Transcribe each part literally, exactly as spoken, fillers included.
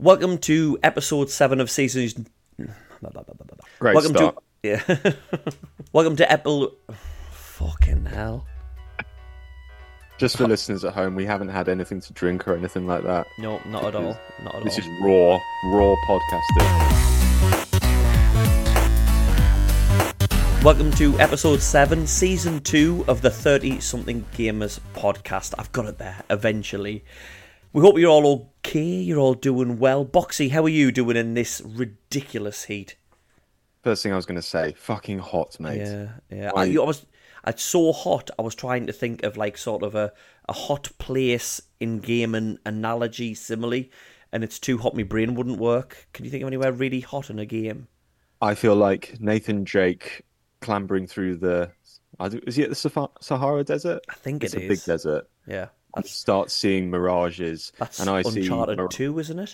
Welcome to episode seven of season. Great Welcome start. to yeah. Welcome to Apple. Fucking hell! Just for listeners at home, we haven't had anything to drink or anything like that. No, not at all. Not at This all. is raw, raw podcasting. Welcome to episode seven, season two of the thirty-something Gamers podcast. I've got it there eventually. We hope you're all okay. You're all doing well. Boxy, how are you doing in this ridiculous heat? First thing I was going to say, fucking hot, mate. Yeah, yeah. Why- I, you- I was, it's so hot. I was trying to think of like sort of a, a hot place in gaming analogy, simile, and it's too hot. My brain wouldn't work. Can you think of anywhere really hot in a game? I feel like Nathan Drake clambering through the... I don't- Is he at the Safa- Sahara Desert? I think It's it a is. big desert. Yeah, And that's start seeing mirages. that's and I see... Uncharted mir- two, isn't it?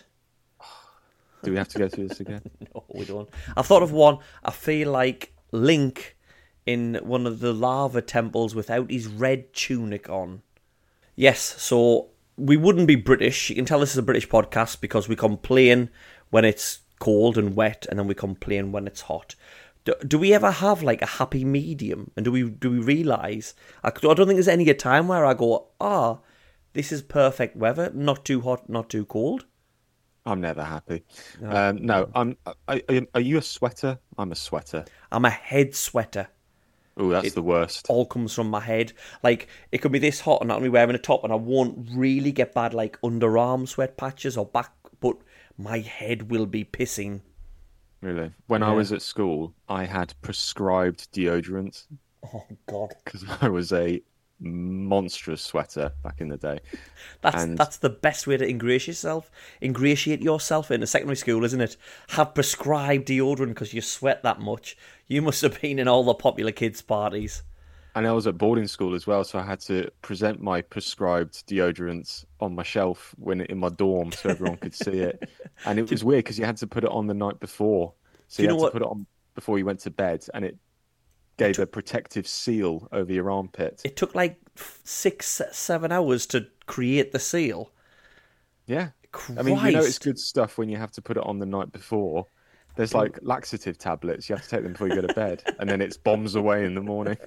Do we have to go through this again? No, we don't. I thought of one. I feel like Link in one of the lava temples without his red tunic on. Yes, so we wouldn't be British. You can tell this is a British podcast because we complain when it's cold and wet, and then we complain when it's hot. Do, do we ever have like a happy medium? And do we do we realise? I, I don't think there's any time where I go, ah, this is perfect weather, not too hot, not too cold. I'm never happy. Um, no, I'm. I, I, are you a sweater? I'm a sweater. I'm a head sweater. Oh, that's It- the worst. All comes from my head. Like, it could be this hot and I'm only wearing a top and I won't really get bad, like, underarm sweat patches or back, but my head will be pissing. Really? When I Yeah. was at school, I had prescribed deodorant Oh, God. because I was a monstrous sweater back in the day. That's And- that's the best way to ingratiate yourself. Ingratiate yourself in a secondary school, isn't it? Have prescribed deodorant because you sweat that much. You must have been in all the popular kids' parties. And I was at boarding school as well, so I had to present my prescribed deodorant on my shelf when in my dorm so everyone could see it. And it was weird because you had to put it on the night before. So Do you you, know had what- to put it on before you went to bed, and it gave a protective seal over your armpit. It took like f- six, seven hours to create the seal. Yeah. Christ. I mean, you know it's good stuff when you have to put it on the night before. There's like laxative tablets. You have to take them before you go to bed, and then it's bombs away in the morning.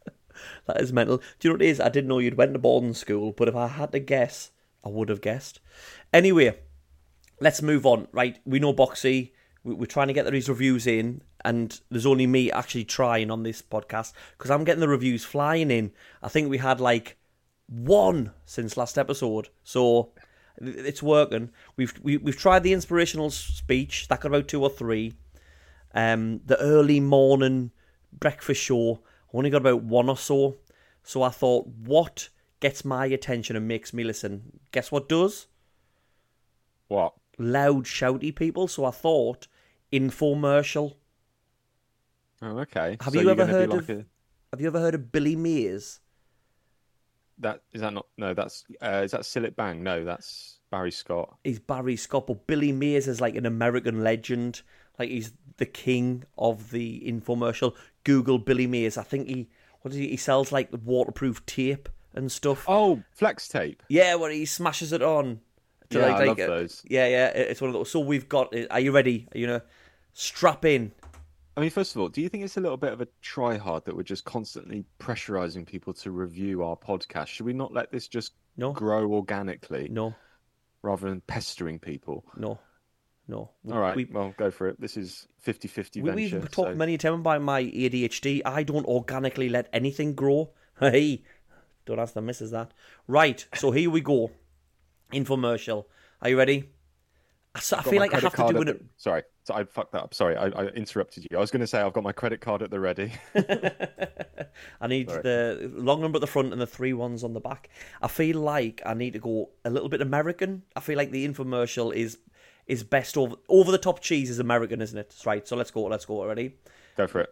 That is mental. Do you know what it is? I didn't know you'd went to boarding school, but if I had to guess, I would have guessed. Anyway, let's move on. Right, we know Boxy. We- We're trying to get these reviews in, and there's only me actually trying on this podcast because I'm getting the reviews flying in. I think we had like one since last episode, so it's working. We've we, we've tried the inspirational speech. That got about two or three. Um, the early morning breakfast show, I only got about one or so. So I thought, what gets my attention and makes me listen? Guess what does? What? Loud, shouty people. So I thought, infomercial. Oh, okay. Have So you you're ever gonna be heard like of- a- Have you ever heard of Billy Mears? that? Is that not? No, that's. Uh, is that Sillet Bang? No, that's Barry Scott. He's Barry Scott, but Billy Mears is like an American legend. Like he's the king of the infomercial. Google Billy Mears. I think he what does he, he sells like waterproof tape and stuff. Oh, Flex Tape. Yeah, where he smashes it on. To Yeah, like, I like, love uh, those. Yeah, yeah, it- it's one of those. So we've got. Are you ready? Are you gonna strap in? I mean, first of all, do you think it's a little bit of a try hard that we're just constantly pressurizing people to review our podcast? Should we not let this just No, grow organically no, rather than pestering people? no, no. All right, We, well, go for it. This is fifty-fifty we, venture. we've talked so- many times about my A D H D. I don't organically let anything grow. Hey, don't ask the missus that. Right, so here we go. Infomercial. Are you ready? I, s- I Got feel my like I credit have to card do at it. the- Sorry, so I fucked that up. Sorry, I, I interrupted you. I was going to say I've got my credit card at the ready. I need Sorry. the long number at the front and the three ones on the back. I feel like I need to go a little bit American. I feel like the infomercial is is best over over the top cheese is American, isn't it? Right. So let's go. Let's go already. Go for it.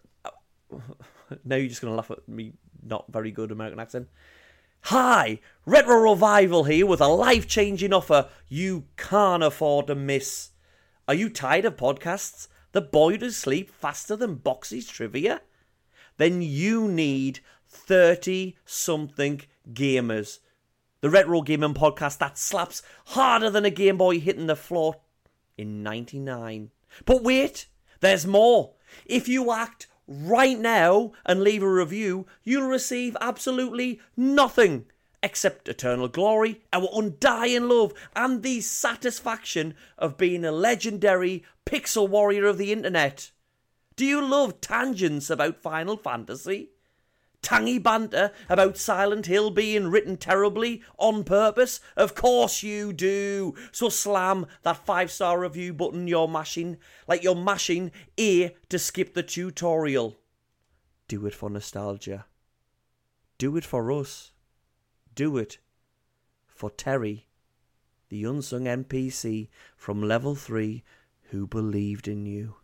Now you're just gonna laugh at me. Not very good American accent. Hi, Retro Revival here with a life-changing offer you can't afford to miss. Are you tired of podcasts that bore you to sleep faster than Boxy's trivia? Then you need thirty-something Gamers. The retro gaming podcast that slaps harder than a Game Boy hitting the floor in ninety-nine. But wait, there's more. If you act right now and leave a review, you'll receive absolutely nothing except eternal glory, our undying love, and the satisfaction of being a legendary pixel warrior of the internet. Do you love tangents about Final Fantasy? Tangy banter about Silent Hill being written terribly on purpose? Of course you do. So slam that five-star review button you're mashing like you're mashing A to skip the tutorial. Do it for nostalgia. Do it for us. Do it for Terry, the unsung N P C from level three who believed in you.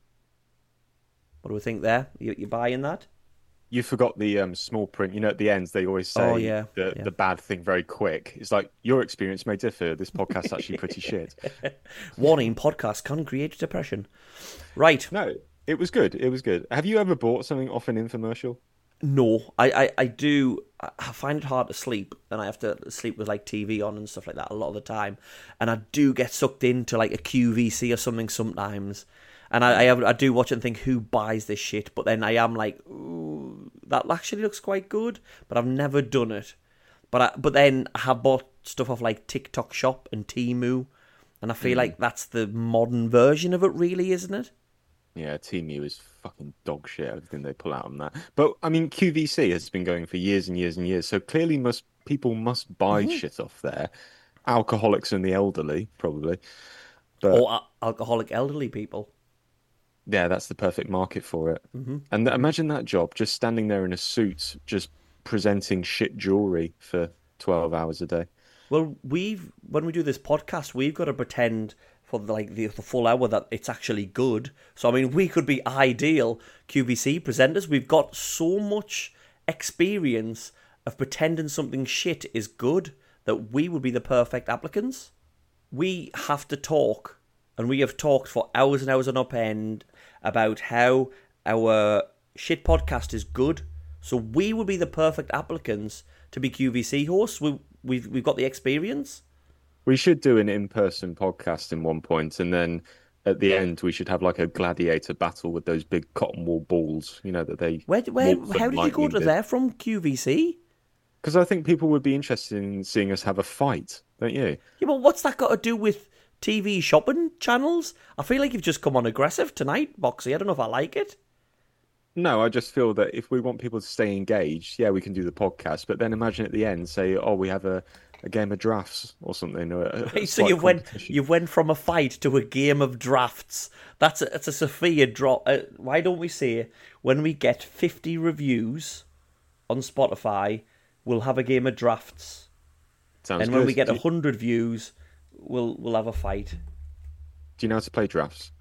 What do we think there? You, you buying that? You forgot the um, small print. You know, at the end, they always say Oh, yeah, the, yeah. the bad thing very quick. It's like, your experience may differ. This podcast's actually pretty shit. Warning, podcast can create depression. Right. No, it was good. It was good. Have you ever bought something off an infomercial? No, I, I, I do. I find it hard to sleep, and I have to sleep with like T V on and stuff like that a lot of the time. And I do get sucked into like a Q V C or something sometimes. And I, I, have, I do watch it and think, who buys this shit? But then I am like, ooh, that actually looks quite good. But I've never done it. But I, but then I have bought stuff off like TikTok Shop and Temu. And I feel mm. like that's the modern version of it, really, isn't it? Yeah, Temu is fucking dog shit, everything they pull out on that. But, I mean, Q V C has been going for years and years and years. So clearly must people must buy mm-hmm. shit off there. Alcoholics and the elderly, probably. But... Or uh, alcoholic elderly people. Yeah, that's the perfect market for it. Mm-hmm. And th- imagine that job, just standing there in a suit, just presenting shit jewelry for twelve hours a day. Well, we've when we do this podcast, we've got to pretend for the, like the, the full hour that it's actually good. So, I mean, we could be ideal Q V C presenters. We've got so much experience of pretending something shit is good that we would be the perfect applicants. We have to talk. And we have talked for hours and hours on up end about how our shit podcast is good. So we would be the perfect applicants to be Q V C hosts. We, we've we've got the experience. We should do an in-person podcast in one point, and then at the end we should have like a gladiator battle with those big cotton wool balls. You know that they. Where where how did you go to there from Q V C? Because I think people would be interested in seeing us have a fight, don't you? Yeah, but what's that got to do with T V shopping channels? I feel like you've just come on aggressive tonight, Boxy. I don't know if I like it. No, I just feel that if we want people to stay engaged, yeah, we can do the podcast. But then imagine at the end, say, oh, we have a, a game of drafts or something. Or a, right, so you went you went from a fight to a game of drafts. That's a, that's a Sophia drop. Uh, why don't we say when we get fifty reviews on Spotify, we'll have a game of drafts. Sounds and good. when we get a you... hundred views, we'll we'll have a fight. Do you know how to play drafts?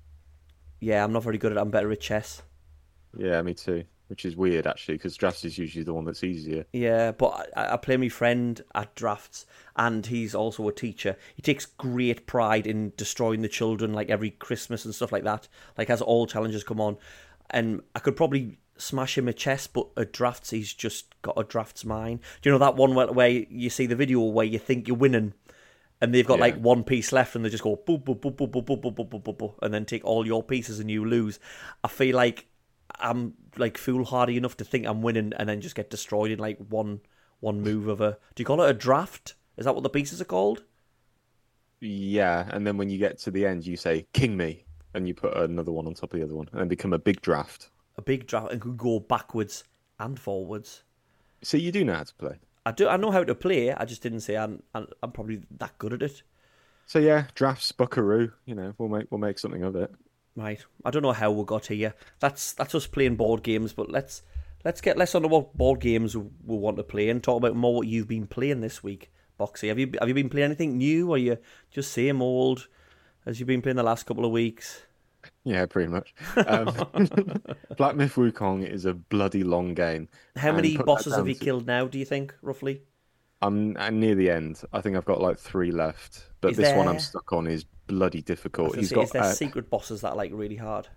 Yeah, I'm not very good at it. I'm better at chess. Yeah, me too. Which is weird, actually, because drafts is usually the one that's easier. Yeah, but I, I play my friend at drafts, and he's also a teacher. He takes great pride in destroying the children, like every Christmas and stuff like that. Like, as all challenges come on. And I could probably smash him at chess, but at drafts, he's just got a drafts mind. Do you know that one where, where you see the video where you think you're winning, and they've got yeah. like one piece left, and they just go boop, boop, boop, boop, boop, boop, boop, boop, boop, boop, boop, and then take all your pieces and you lose. I feel like I'm like foolhardy enough to think I'm winning and then just get destroyed in like one one move of a... Do you call it a draft? Is that what the pieces are called? Yeah, and then when you get to the end, you say, king me, and you put another one on top of the other one, and then become a big draft. A big draft, and could go backwards and forwards. So you do know how to play? I do. I know how to play, I just didn't say I'm, I'm, I'm probably that good at it. So yeah, drafts, buckaroo, you know, we'll make, we'll make something of it. Right. I don't know how we got here. That's that's us playing board games, but let's let's get less on what board games we, we want to play and talk about more what you've been playing this week, Boxy. Have you have you been playing anything new, or are you just same old as you've been playing the last couple of weeks? Yeah, pretty much. Um, Black Myth Wukong is a bloody long game. How many bosses have you to... killed now, do you think, roughly? I'm, I'm near the end. I think I've got like three left. But is this there... one I'm stuck on is bloody difficult. He's say, got, is there uh... secret bosses that are like really hard?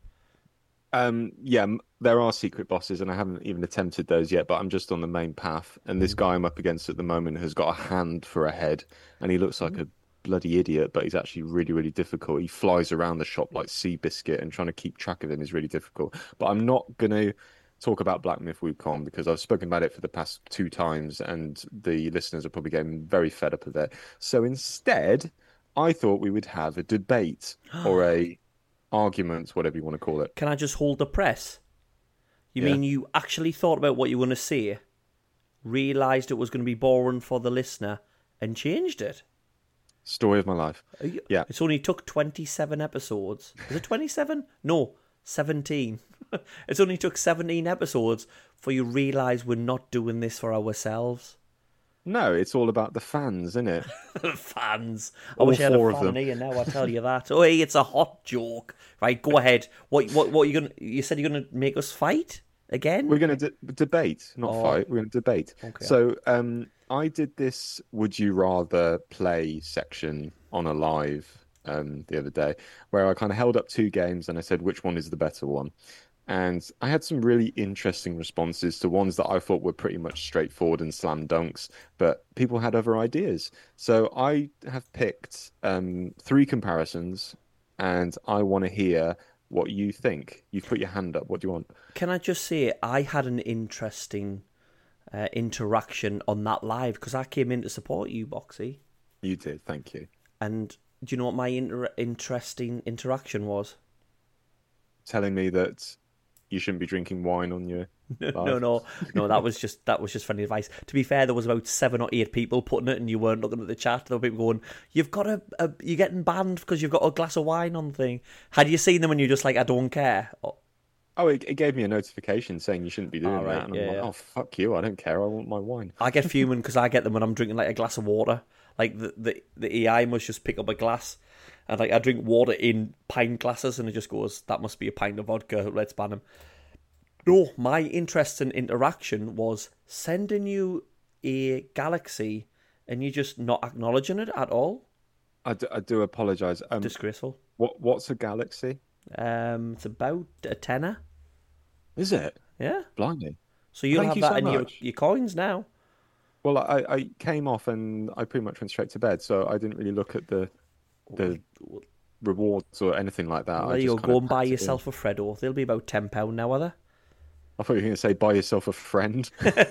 Um, yeah, there are secret bosses, and I haven't even attempted those yet, but I'm just on the main path. And this guy I'm up against at the moment has got a hand for a head, and he looks like a bloody idiot, but he's actually really, really difficult. He flies around the shop like Seabiscuit, and trying to keep track of him is really difficult. But I'm not going to talk about Black Myth Wukong because I've spoken about it for the past two times, and the listeners are probably getting very fed up of it. So instead, I thought we would have a debate or a argument, whatever you want to call it. Can I just hold the press? You Yeah. mean you actually thought about what you were going to say, realised it was going to be boring for the listener, and changed it? Story of my life. Are you- Yeah. It's only took twenty-seven episodes. Is it twenty-seven? No, seventeen. It's only took seventeen episodes for you realise we're not doing this for ourselves. No, it's all about the fans, isn't it? Fans. I All wish I had four a of fan them. here now, I tell you that. Oh, hey, it's a hot joke. Right, go ahead. What what what are you gonna you said you're gonna make us fight again? We're going to de debate, not Oh. fight. We're going to debate. Okay. So, um, I did this Would You Rather play section on a live um, the other day, where I kind of held up two games and I said, which one is the better one? And I had some really interesting responses to ones that I thought were pretty much straightforward and slam dunks, but people had other ideas. So I have picked um, three comparisons, and I want to hear what you think. You've put your hand up. What do you want? Can I just say I had an interesting uh, interaction on that live because I came in to support you, Boxy. You did. Thank you. And do you know what my inter- interesting interaction was? Telling me that you shouldn't be drinking wine on your No, live. no, no. That was just that was just funny advice. To be fair, there was about seven or eight people putting it, and you weren't looking at the chat. There were people going, "You've got a, a you're getting banned because you've got a glass of wine on the thing." Had you seen them when you're just like, "I don't care"? Or, Oh, it, it gave me a notification saying you shouldn't be doing Oh, right, that. And yeah, I'm like, yeah. oh, fuck you. I don't care. I want my wine. I get fuming because I get them when I'm drinking like a glass of water. Like the, the the A I must just pick up a glass, and like I drink water in pint glasses, and it just goes, "That must be a pint of vodka. Let's ban him." No, my interest in interaction was sending you a galaxy, and you just not acknowledging it at all. I do, I do apologize. Um, Disgraceful. what what's a galaxy? Um, it's about a tenner. Is it? Yeah. Blimey. So you'll Thank have you that so in your, much. your coins now. Well, I, I came off and I pretty much went straight to bed, so I didn't really look at the the rewards or anything like that. There I you just go. kind Go of and buy packed it in. yourself a Freddo. They'll be about ten pound now, are they? I thought you were going to say buy yourself a friend.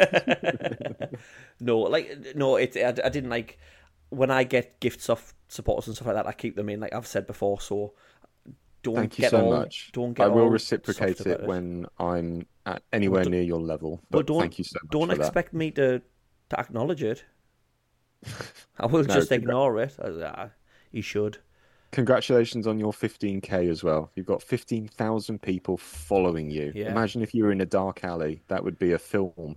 No, like no, it. I, I didn't like when I get gifts off supporters and stuff like that. I keep them in, like I've said before. So don't Thank you get so all, much. Don't get I will all reciprocate soft about it when I'm at anywhere Well, don't- near your level. But But don't thank you so much don't for that. expect me to to acknowledge it. I will No, just congra- ignore it. Uh, ah, you should. Congratulations on your fifteen K as well. You've got fifteen thousand people following you. Yeah. Imagine if you were in a dark alley. That would be a film.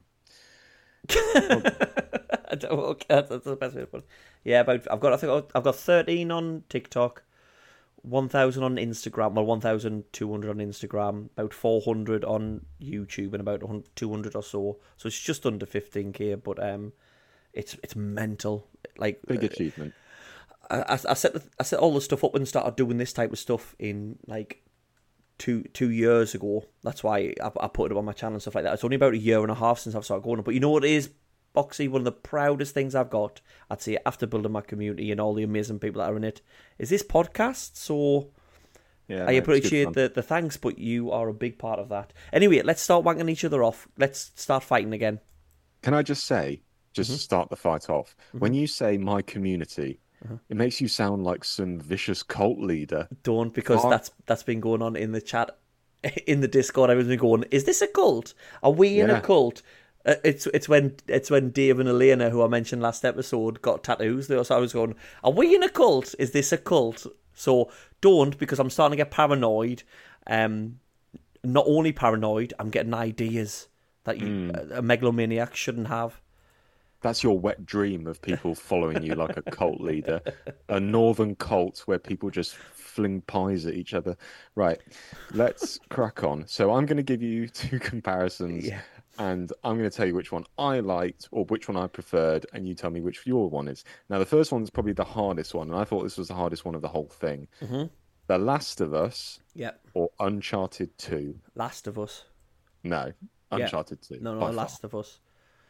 I don't- okay, that's, that's the best way to put it. Yeah, about I've got I think I've got thirteen on TikTok, one thousand on Instagram, well one thousand two hundred on Instagram, about four hundred on YouTube, and about two hundred or so. So it's just under fifteen k, but um, it's it's mental. Like Big achievement. I, I, I set the, I set all the stuff up and started doing this type of stuff in like two two years ago. That's why I, I put it on my channel and stuff like that. It's only about a year and a half since I've started going on. But you know what it is, Boxy? One of the proudest things I've got, I'd say, after building my community and all the amazing people that are in it, is this podcast. So Yeah, I no, it's good appreciate fun. the, the thanks, but you are a big part of that. Anyway, let's start wanking each other off. Let's start fighting again. Can I just say, just Mm-hmm. to start the fight off, when you say my community, Uh-huh. it makes you sound like some vicious cult leader. Don't, because Fuck. that's that's been going on in the chat, in the Discord. Everyone's been going, "Is this a cult? Are we in Yeah. a cult?" Uh, it's it's when it's when Dave and Elena, who I mentioned last episode, got tattoos. They also I was going, "Are we in a cult? Is this a cult?" So don't, because I'm starting to get paranoid. Um, not only paranoid, I'm getting ideas that you, a, a megalomaniac shouldn't have. That's your wet dream of people following you like a cult leader. A northern cult where people just fling pies at each other. Right, let's crack on. So I'm going to give you two comparisons, Yeah. and I'm going to tell you which one I liked or which one I preferred, and you tell me which your one is. Now, the first one's probably the hardest one, and I thought this was the hardest one of the whole thing. Mm-hmm. The Last of Us Yep. or Uncharted two? Last of Us. No, Yeah. Uncharted two. No, no, by far. Last of Us.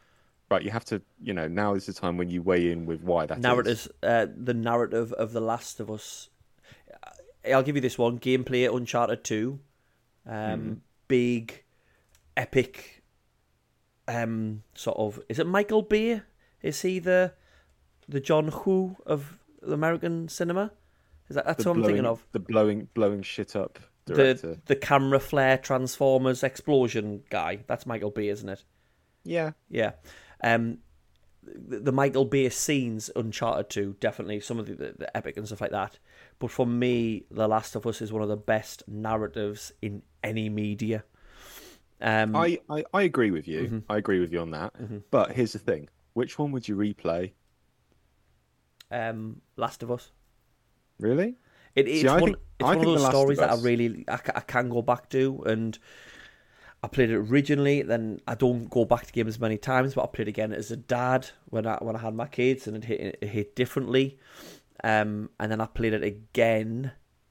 Right, you have to, you know, now is the time when you weigh in with why that is. Narratives, uh, the narrative of The Last of Us. I'll give you this one: gameplay, Uncharted Two, um, big, epic, um, sort of. Is it Michael Bay? Is he the the John Woo of American cinema? Is that that's The what I'm blowing, thinking of? the blowing, blowing shit up The director. the camera flare Transformers explosion guy. That's Michael Bay, isn't it? Yeah, Yeah. Um, the, the Michael Bay scenes, Uncharted two, definitely some of the, the, the epic and stuff like that. But for me, The Last of Us is one of the best narratives in any media. Um, I, I, I agree with you. Mm-hmm. I agree with you on that. But here's the thing: which one would you replay? um, Last of Us. Really? It, it's See, I one, think- it's I one of think The those Last of stories that I Us- really I, ca- I can go back to, and I played it originally. Then I don't go back to games many times, but I played again as a dad when I when I had my kids, and it hit it hit differently. Um, and then I played it again.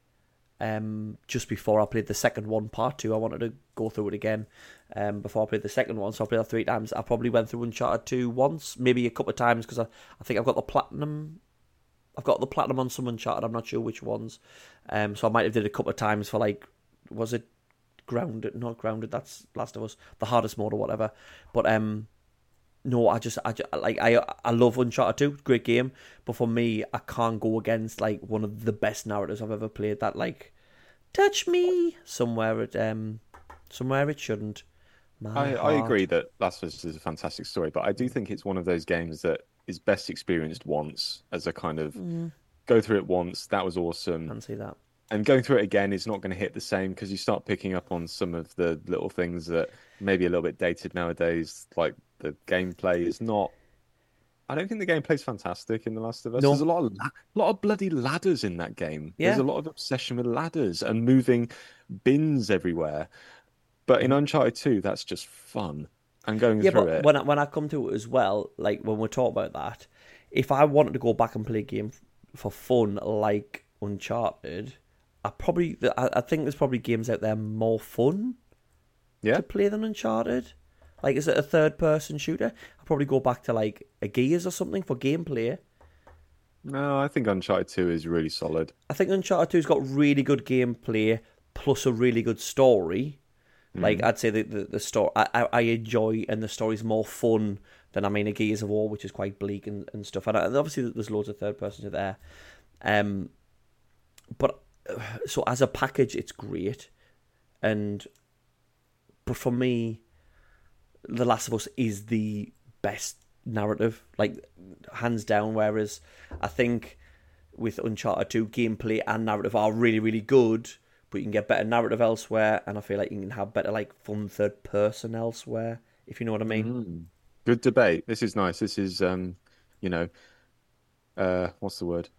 Um, just before I played the second one, part two, I wanted to go through it again. Um, before I played the second one, so I played that three times. I probably went through Uncharted two once, maybe a couple of times, because I, I think I've got the platinum. I've got the platinum on some Uncharted. I'm not sure which ones. Um, so I might have did it a couple of times for like, was it Grounded? Not Grounded. That's Last of Us, the hardest mode or whatever. But um, no, I just, I just like I I love Uncharted two, great game. But for me, I can't go against like one of the best narratives I've ever played. That like, touch me somewhere it um, somewhere it shouldn't. My I, I heart. agree that Last of Us is a fantastic story, but I do think it's one of those games that is best experienced once as a kind of go through it once. That was awesome. Can't see that. And going through it again is not going to hit the same because you start picking up on some of the little things that maybe a little bit dated nowadays. Like the gameplay is not. I don't think the gameplay is fantastic in The Last of Us. No. There's a lot of la- lot of bloody ladders in that game. Yeah. There's a lot of obsession with ladders and moving bins everywhere. But in Uncharted two, that's just fun. And going Yeah, through but it. when I, when I come to it as well, like when we talk about that, if I wanted to go back and play a game for fun like Uncharted, I probably I, I think there's probably games out there more fun Yeah. to play than Uncharted. Like, is it a third person shooter? I'd probably go back to like a Gears or something for gameplay. No, I think Uncharted two is really solid. I think Uncharted two's got really good gameplay plus a really good story. Like, I'd say the the, the story I, I I enjoy, and the story's more fun than I mean a Gears of War, which is quite bleak and, and stuff. And, I, and obviously, there's loads of third persons there. Um, but uh, so as a package, it's great. And but for me, The Last of Us is the best narrative, like hands down. Whereas I think with Uncharted two, gameplay and narrative are really really good. But you can get better narrative elsewhere, and I feel like you can have better like fun third person elsewhere, if you know what I mean. Good debate. This is nice. This is um, you know, uh, what's the word?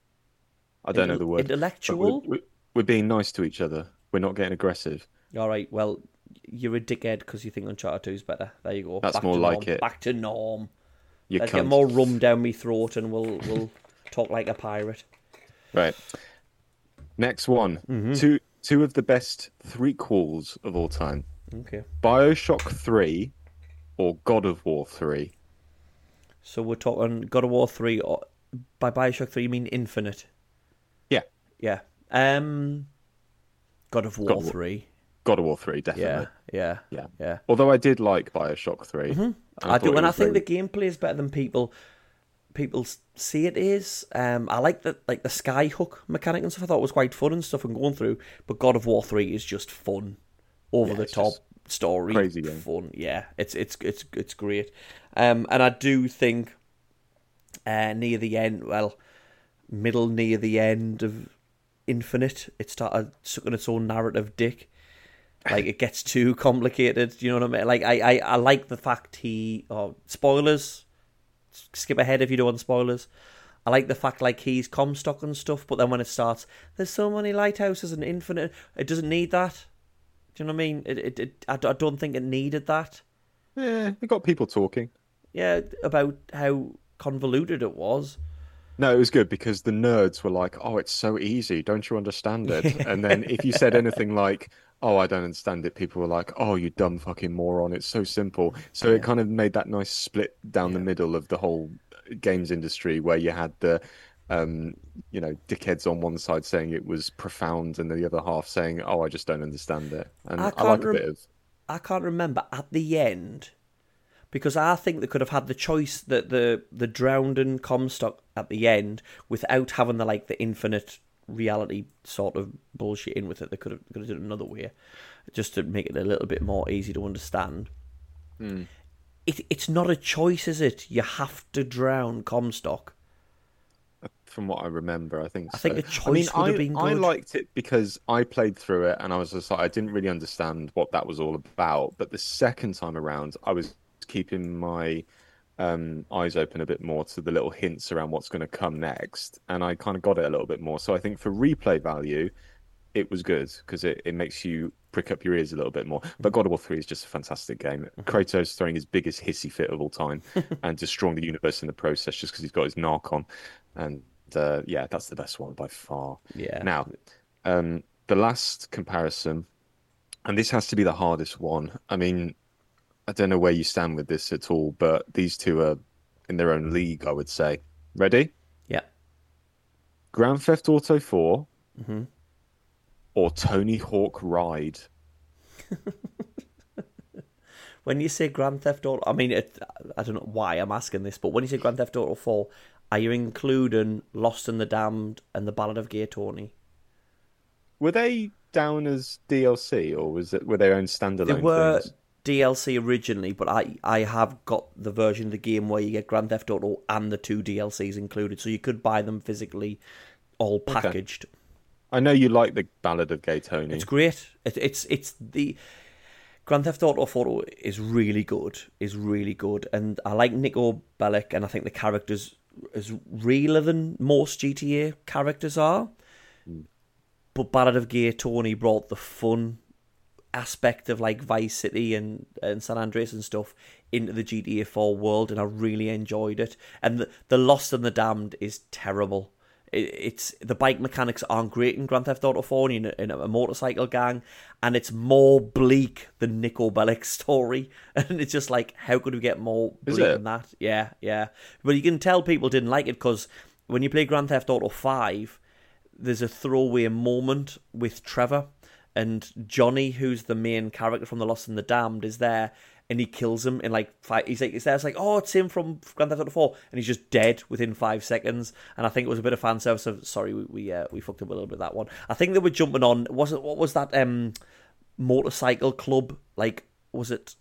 I don't know the word. But Intellectual. We're, we're, we're being nice to each other. We're not getting aggressive. All right. Well, you're a dickhead because you think Uncharted two is better. There you go. That's Back more to like norm. it. Back to norm. You Let's cunt. get more rum down me throat, and we'll we'll talk like a pirate. Right. Next one. Mm-hmm. Two two of the best threequels of all time. Okay. BioShock three or God of War three. So we're talking God of War three, or by BioShock three you mean Infinite? Yeah. Yeah. Um. God of War God of War. three. God of War three, Yeah. definitely. Yeah. Yeah. Yeah. Although I did like BioShock three. Mm-hmm. I, I thought do, it and I was think very- the gameplay is better than people people see it is. Um, I like the like the sky hook mechanic and stuff. I thought it was quite fun and stuff and going through. But God of War three is just fun, over Yeah, the it's top just story, crazy game. fun. Yeah, it's it's it's it's great. Um, and I do think uh, near the end, well, middle near the end of Infinite, it started sucking its own narrative dick. Like, it gets too complicated. You know what I mean? Like, I, I, I like the fact he... Oh, spoilers. Skip ahead if you don't want spoilers. I like the fact, like, he's Comstock and stuff, but then when it starts, there's so many lighthouses and Infinite... It doesn't need that. Do you know what I mean? It, it, it I, I don't think it needed that. Yeah, it got people talking. Yeah, about how convoluted it was. No, it was good because the nerds were like, "Oh, it's so easy. Don't you understand it?" And then if you said anything like, oh, I don't understand it, people were like, oh, you dumb fucking moron. It's so simple. So it Yeah, kind of made that nice split down the yeah. middle of the whole games industry where you had the, um, you know, dickheads on one side saying it was profound and the other half saying, oh, I just don't understand it. I And I can't like a rem- bit of, I can't remember at the end because I think they could have had the choice that the the drowned in Comstock at the end without having the like the infinite reality sort of bullshit in with it. They could have could have done it another way, just to make it a little bit more easy to understand. hmm. It it's not a choice, is it? You have to drown Comstock. From what I remember, I think I think so. a I mean, choice would have I been I good. liked it because I played through it and I was just like, I didn't really understand what that was all about. But the second time around, I was keeping my um, eyes open a bit more to the little hints around what's going to come next, and I kind of got it a little bit more. So I think for replay value, it was good because it, it makes you prick up your ears a little bit more. But God of War three is just a fantastic game. Kratos throwing his biggest hissy fit of all time and destroying the universe in the process just because he's got his narc on. And uh, yeah, that's the best one by far. Yeah, Now, um, the last comparison, and this has to be the hardest one. I mean, I don't know where you stand with this at all, but these two are in their own league, I would say. Ready? yeah. Grand Theft Auto four hmm or Tony Hawk Ride? When you say Grand Theft Auto, I mean, it, I don't know why I'm asking this, but when you say Grand Theft Auto four, are you including Lost and the Damned and the Ballad of Gay Tony? Were they down as D L C or was it were their own They standalone were things? D L C originally, but I, I have got the version of the game where you get Grand Theft Auto and the two D L Cs included, so you could buy them physically, all Okay. packaged. I know you like the Ballad of Gay It's Tony. great. It, it's it's the Grand Theft Auto four is really good, is really good, and I like Nico Bellic, and I think the characters is realer than most G T A characters are. Mm. But Ballad of Gay Tony brought the fun aspect of like Vice City and, and San Andreas and stuff into the G T A four world, and I really enjoyed it. And the, the Lost and the Damned is terrible. It, it's the bike mechanics aren't great in Grand Theft Auto four, and in a, in a motorcycle gang, and it's more bleak than Nico Bellic's story. And it's just like, how could we get more Is bleak than it? that? Yeah, yeah. But you can tell people didn't like it because when you play Grand Theft Auto five, there's a throwaway moment with Trevor and Johnny, who's the main character from The Lost and the Damned, is there and he kills him in like five. He's like, it's there. It's like, oh, it's him from Grand Theft Auto four, and he's just dead within five seconds. And I think it was a bit of fan service. Of, sorry, we we, uh, we fucked up a little bit that one. I think they were jumping on. Was it what was that um motorcycle club? Like, was it?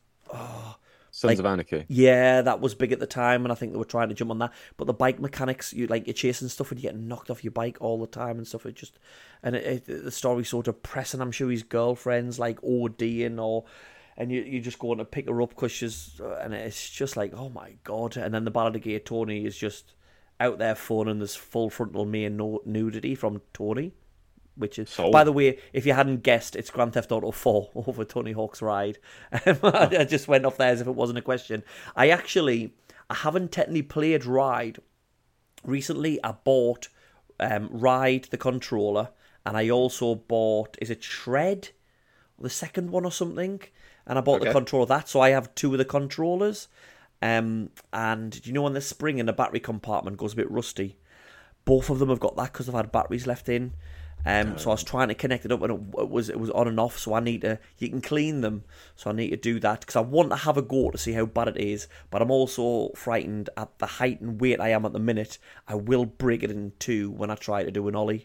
Sons Like, of Anarchy. yeah, that was big at the time, and I think they were trying to jump on that. But the bike mechanics, you like you're chasing stuff and you get knocked off your bike all the time and stuff. It just and it, it, the story's so depressing. I'm sure his girlfriend's like ODing or. And you you just going to pick her up because she's and it's just like, oh my god. And then the Ballad of Gay Tony is just out there fun, and there's full frontal male no- nudity from Tony, which is, Sold. by the way, if you hadn't guessed, it's Grand Theft Auto four over Tony Hawk's Ride. Um, I just went off there as if it wasn't a question. I actually, I haven't technically played Ride. Recently, I bought um, Ride, the controller, and I also bought, is it Shred? The second one or something? And I bought the Okay. controller of that, so I have two of the controllers. Um, and do you know when the spring in the battery compartment goes a bit rusty? Both of them have got that because they've had batteries left in. Um, so I was trying to connect it up, and it was it was on and off. So I need to. You can clean them, so I need to do that because I want to have a go to see how bad it is. But I'm also frightened at the height and weight I am at the minute. I will break it in two when I try to do an ollie.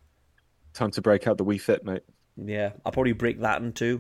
Time to break out the Wii Fit, mate. Yeah, I'll probably break that in two.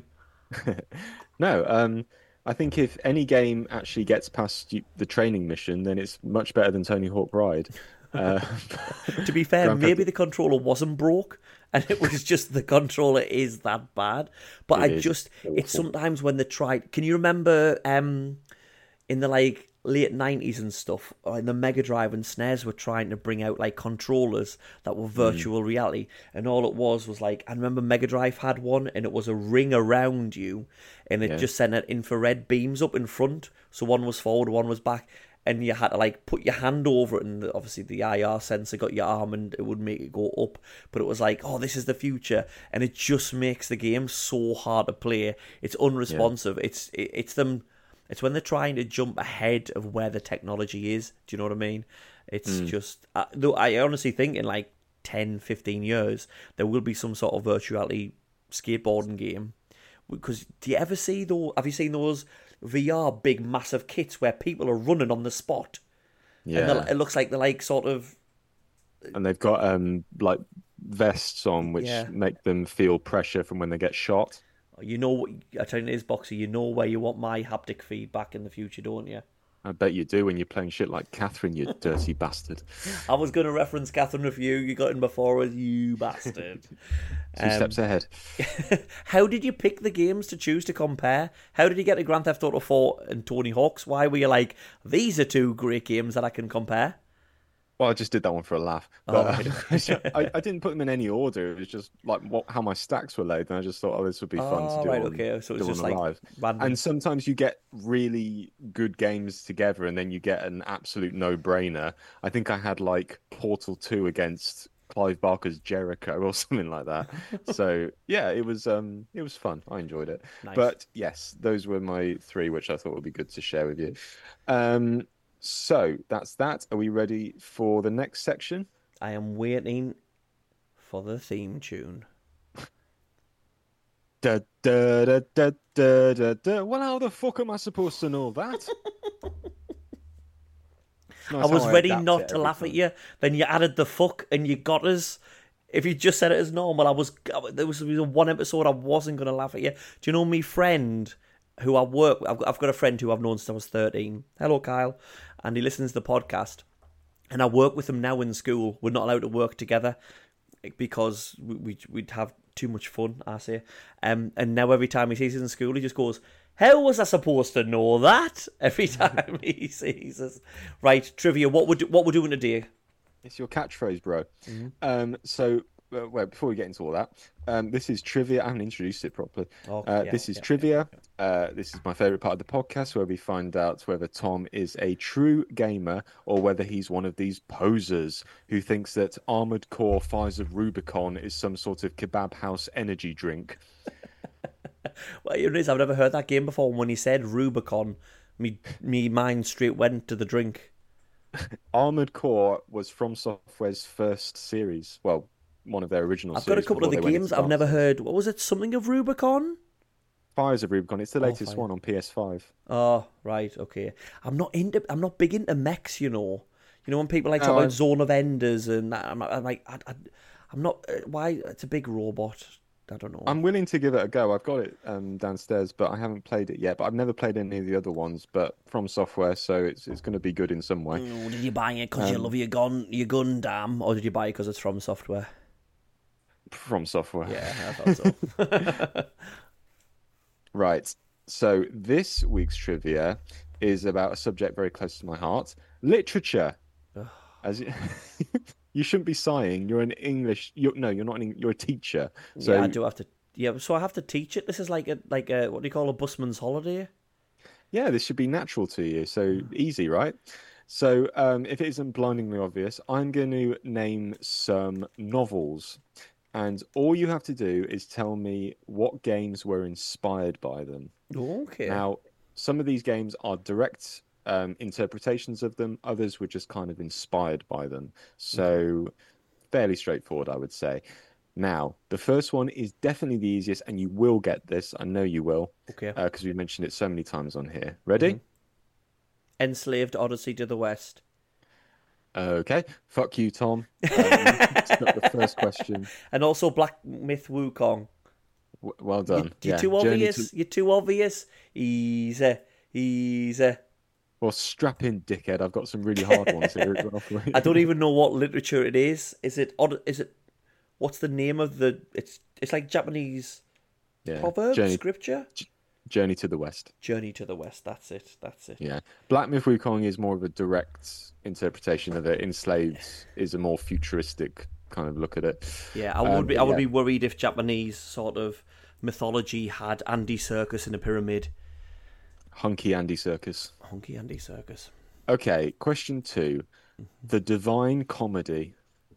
No, um, I think if any game actually gets past you, the training mission, then it's much better than Tony Hawk Ride. Uh, To be fair, Grand maybe Theft- the controller wasn't broke and it was just the controller is that bad. But It I is just, it's awful. sometimes when they try. Can you remember um, in the like late nineties and stuff, or in the Mega Drive and S N E S were trying to bring out like controllers that were virtual reality, and all it was was like, I remember Mega Drive had one, and it was a ring around you, and it Yeah. just sent out infrared beams up in front, so one was forward, one was back. and you had to like put your hand over it, and obviously the I R sensor got your arm and it would make it go up, but it was like, oh, this is the future, and it just makes the game so hard to play. It's unresponsive. Yeah. It's it, it's them. It's when they're trying to jump ahead of where the technology is. Do you know what I mean? It's mm. just, uh, though I honestly think in like ten, fifteen years, there will be some sort of virtual reality skateboarding game. Because do you ever see those, have you seen those V R big massive kits where people are running on the spot? Yeah. And it looks like they're like sort of... And they've got um like vests on which yeah. make them feel pressure from when they get shot. You know, I tell you, it is, Boxy, you know where you want my haptic feedback in the future, don't you? I bet you do when you're playing shit like Catherine, you dirty bastard. I was going to reference Catherine with you. You got in before as you bastard. Two um, steps ahead. How did you pick the games to choose to compare? How did you get to Grand Theft Auto four and Tony Hawk's? Why were you like, these are two great games that I can compare? Well, I just did that one for a laugh. But oh, right. I, I didn't put them in any order. It was just like what, how my stacks were laid, and I just thought, oh, this would be fun oh, to do. Right, on, okay. So it's just like live. Random. And sometimes you get really good games together, and then you get an absolute no-brainer. I think I had like Portal two against Clive Barker's Jericho or something like that. So yeah, it was um, it was fun. I enjoyed it. Nice. But yes, those were my three, which I thought would be good to share with you. Um. So that's that. Are we ready for the next section? I am waiting for the theme tune. Da, da, da, da, da, da, da. Well, how the fuck am I supposed to know that? Nice I was ready not to laugh time. at you. Then you added the fuck and you got us. If you just said it as normal, I was. There was, there was one episode I wasn't going to laugh at you. Do you know me friend who I work with? I've got, I've got a friend who I've known since I was thirteen. Hello, Kyle. And he listens to the podcast. And I work with him now in school. We're not allowed to work together because we, we, we'd have too much fun, I say. Um, and now every time he sees us in school, he just goes, how was I supposed to know that? Every time he sees us. Right, trivia. What we're, what we're doing today? It's your catchphrase, bro. Mm-hmm. Um, so, uh, well, before we get into all that, um, this is trivia. I haven't introduced it properly. Oh, uh, yeah, this is yeah, trivia. yeah, yeah. Uh, this is my favourite part of the podcast, where we find out whether Tom is a true gamer or whether he's one of these posers who thinks that Armored Core Fires of Rubicon is some sort of kebab house energy drink. Well, it is. I've never heard that game before. When he said Rubicon, me, me mind straight went to the drink. Armored Core was From Software's first series. Well, one of their original I've series. I've got a couple of the games I've never heard. What was it? Something of Rubicon? Fires of Rubicon. It's the latest oh, one on P S five. Oh, right. Okay. I'm not into. I'm not big into mechs, you know. You know when people like talk oh, about Zone of Enders and that, I'm, I'm like, I, I, I'm not. Uh, why? It's a big robot. I don't know. I'm willing to give it a go. I've got it um, downstairs, but I haven't played it yet. But I've never played any of the other ones. But From Software, so it's it's going to be good in some way. Oh, did you buy it because um, you love your gun, your Gundam, or did you buy it because it's From Software? From Software. Yeah, I thought so. Right. So this week's trivia is about a subject very close to my heart: literature. As you, you shouldn't be sighing. You're an English. You're, no, you're not. An, you're a teacher. So yeah, I do have to. Yeah, so I have to teach it. This is like a like a what do you call a busman's holiday? Yeah, this should be natural to you. So easy, right? So um, if it isn't blindingly obvious, I'm going to name some novels. And all you have to do is tell me what games were inspired by them. Okay. Now, some of these games are direct um, interpretations of them. Others were just kind of inspired by them. So okay. Fairly straightforward, I would say. Now, the first one is definitely the easiest, and you will get this. I know you will. Okay. Because uh, we mentioned it so many times on here. Ready? Mm-hmm. Enslaved Odyssey to the West. Okay, fuck you, Tom. Um, it's not the first question. And also Black Myth Wukong. W- well done. You, you're yeah. too obvious. To... You're too obvious. Easy, easy. Well, strap in, dickhead. I've got some really hard ones here as well. I don't even know what literature it is. Is it? Is it? What's the name of the? It's it's like Japanese yeah. proverb Journey... scripture. Journey to the West. Journey to the West. That's it. That's it. Yeah. Black Myth Wukong is more of a direct interpretation of it. Enslaved is a more futuristic kind of look at it. Yeah, I would um, be. I would yeah. be worried if Japanese sort of mythology had Andy Serkis in a pyramid. Hunky Andy Serkis. Hunky Andy Serkis. Okay, question two. The Divine Comedy.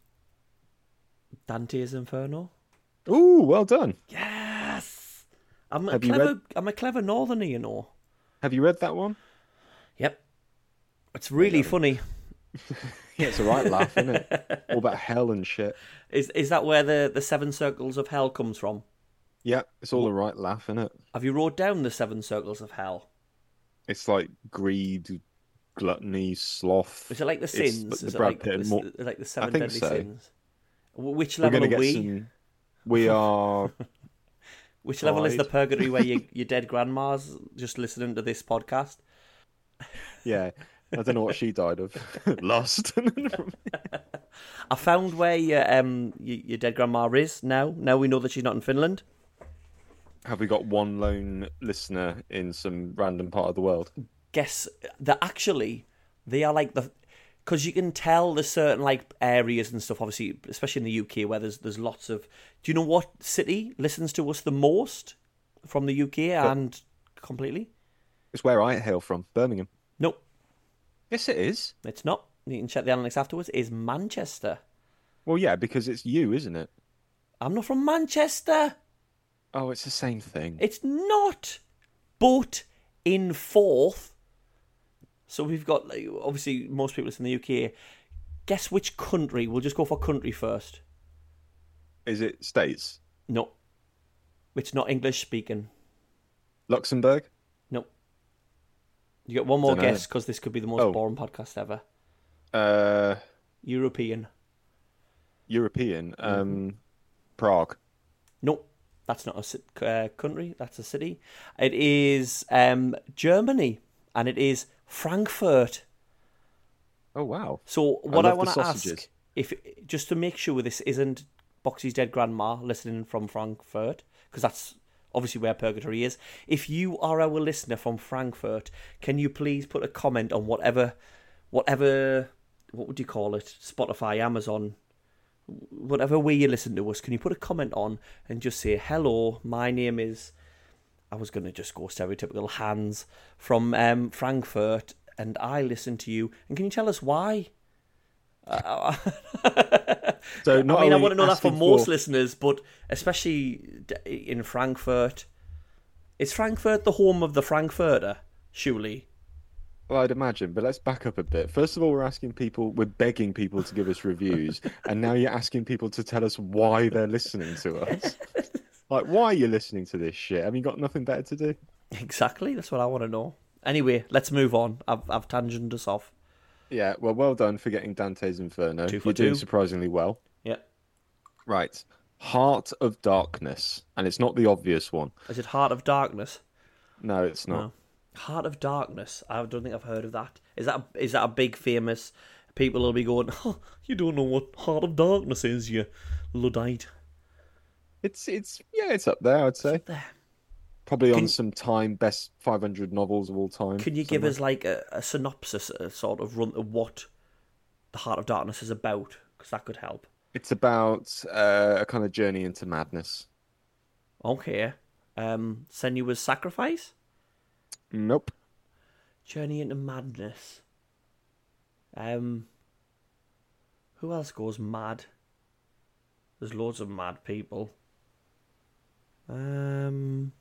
Dante's Inferno. Ooh, well done. Yes. I'm a Have you read clever. I'm a clever northerner, you know. have you read that one? Yep. It's There you really go. funny. Yeah, it's a right laugh, isn't it? All about hell and shit. Is is that where the the seven circles of hell comes from? Yeah, it's all What, a right laugh, isn't it? have you wrote down the seven circles of hell? It's like greed, gluttony, sloth. Is it like the It's sins? like the Is it Brad like Pitt. this? More, Is it like the I seven think deadly so. sins? Wh- Which We're level gonna are get we? some. We are Which level is the fried. purgatory where you, your dead grandma's just listening to this podcast? Yeah, I don't know what she died of. Lost. I found where your um your, your dead grandma is now. Now we know that she's not in Finland. Have we got one lone listener in some random part of the world? Guess that actually they are like the because you can tell there's certain like areas and stuff. Obviously, especially in the U K where there's there's lots of. Do you know what city listens to us the most from the U K But and completely? it's where I hail from, Birmingham. Nope, Yes, it is. it's not. You can check the analytics afterwards. Is Manchester. Well, yeah, because it's you, isn't it? I'm not from Manchester. Oh, it's the same thing. It's not. But in fourth, so we've got like, obviously most people listen in the U K. Guess which country? We'll just go for country first. Is it States? No, it's not English speaking. Luxembourg? No, you get one more Dunno. guess because this could be the most Oh. boring podcast ever. Uh, European. European. Um, Prague. No, that's not a ci- uh, country. That's a city. It is um, Germany, and it is Frankfurt. Oh, wow. So I what I, love the want to sausages. ask, if just to make sure this isn't Boxy's dead grandma listening from Frankfurt, because that's obviously where purgatory is. If you are our listener from Frankfurt, can you please put a comment on whatever, whatever, what would you call it? Spotify, Amazon, whatever way you listen to us. Can you put a comment on and just say hello? My name is. I was going to just go stereotypical Hans from um, Frankfurt, and I listen to you. And can you tell us why? Uh, So not I mean, I only want to know that for asking most for- listeners, but especially d- in Frankfurt. Is Frankfurt the home of the Frankfurter? Surely. Well, I'd imagine, but let's back up a bit. First of all, we're asking people, we're begging people to give us reviews, and now you're asking people to tell us why they're listening to us. Like, why are you listening to this shit? Have you got nothing better to do? Exactly. That's what I want to know. Anyway, let's move on. I've I've tangented us off. Yeah, well, well done for getting Dante's Inferno. Two for You're doing two. surprisingly well. Yeah. Right. Heart of Darkness, and it's not the obvious one. Is it Heart of Darkness? No, it's not. No. Heart of Darkness. I don't think I've heard of that. Is that a, is that a big famous? People will be going, oh, you don't know what Heart of Darkness is, you Luddite. It's it's yeah, it's up there, I'd say. There. Probably Can- on some time best five hundred novels of all time. Can you give somewhere. us like a, a synopsis, a sort of run of what the Heart of Darkness is about? Because that could help. It's about uh, a kind of journey into madness. Okay. Um, Senua's Sacrifice? Nope. Journey into Madness. Um, who else goes mad? There's loads of mad people. Um,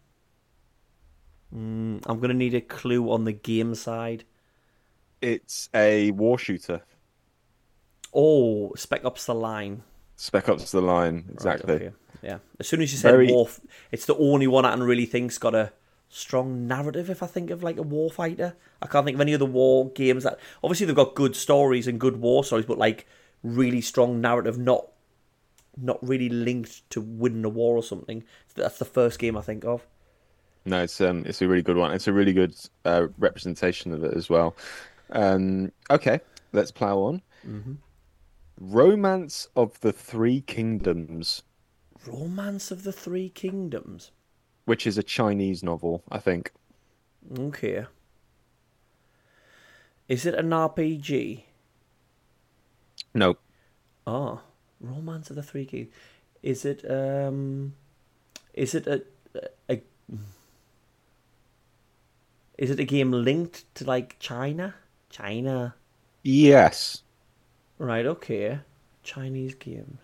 mm, I'm gonna need a clue on the game side. It's a war shooter. Oh, Spec Ops: The Line. Spec Ops the Line, exactly. Right, okay. Yeah. As soon as you said Very- war, it's the only one I can really think's got a strong narrative. If I think of like a war fighter, I can't think of any other war games that. Obviously, they've got good stories and good war stories, but like really strong narrative, not not really linked to winning a war or something. That's the first game I think of. No, it's um, it's a really good one. It's a really good uh, representation of it as well. Um, okay, let's plow on. Mm-hmm. Romance of the Three Kingdoms, Romance of the Three Kingdoms. which is a Chinese novel, I think. Okay. Is it an R P G? No, Oh, Romance of the Three Kings. Is it um? Is it a, a, a is it a game linked to like China? China. Yes. Right, okay. Chinese games.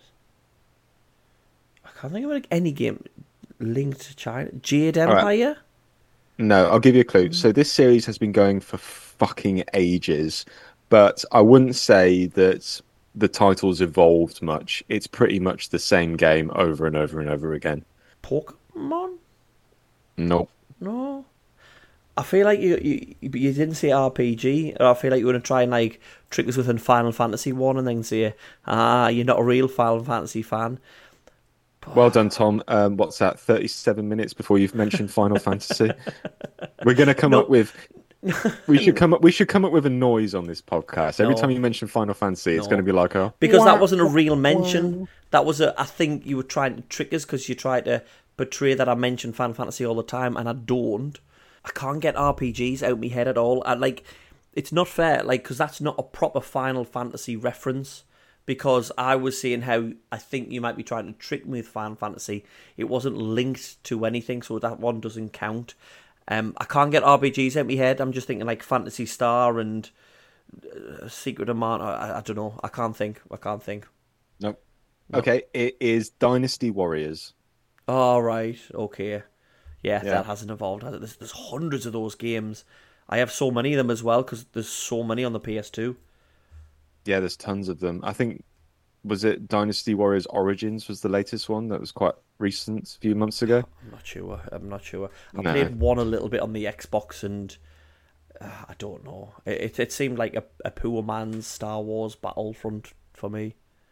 I can't think of like any game linked to China. Jade All right. Empire? No, I'll give you a clue. So this series has been going for fucking ages, but I wouldn't say that the title's evolved much. It's pretty much the same game over and over and over again. Pokemon? Nope. No. I feel like you you you didn't say R P G. Or I feel like you were gonna try and like trick us within Final Fantasy one and then say, ah, you're not a real Final Fantasy fan. Well done, Tom. Um, what's that? thirty-seven minutes before you've mentioned Final Fantasy. We're gonna come No. up with. We should come up. We should come up with a noise on this podcast. Every No. time you mention Final Fantasy, it's No. going to be like, "Oh, Because that wasn't a real mention. That was a. I think you were trying to trick us because you tried to portray that I mention Final Fantasy all the time, and I don't. I can't get R P Gs out my head at all. I like. It's not fair, like, because that's not a proper Final Fantasy reference. Because I was seeing how I think you might be trying to trick me with Final Fantasy. It wasn't linked to anything, so that one doesn't count. Um, I can't get R P Gs out my head. I'm just thinking like Phantasy Star and uh, Secret of Mana. I, I don't know. I can't think. I can't think. Nope. Okay, it is Dynasty Warriors. All right. Okay. Yeah, Yeah. that hasn't evolved, has it? There's, there's hundreds of those games. I have so many of them as well because there's so many on the P S two. Yeah, there's tons of them. I think was it Dynasty Warriors Origins was the latest one that was quite recent, a few months ago. I'm not sure. I'm not sure. I No. played one a little bit on the Xbox and uh, I don't know. It, it it seemed like a, a poor man's Star Wars Battlefront for me.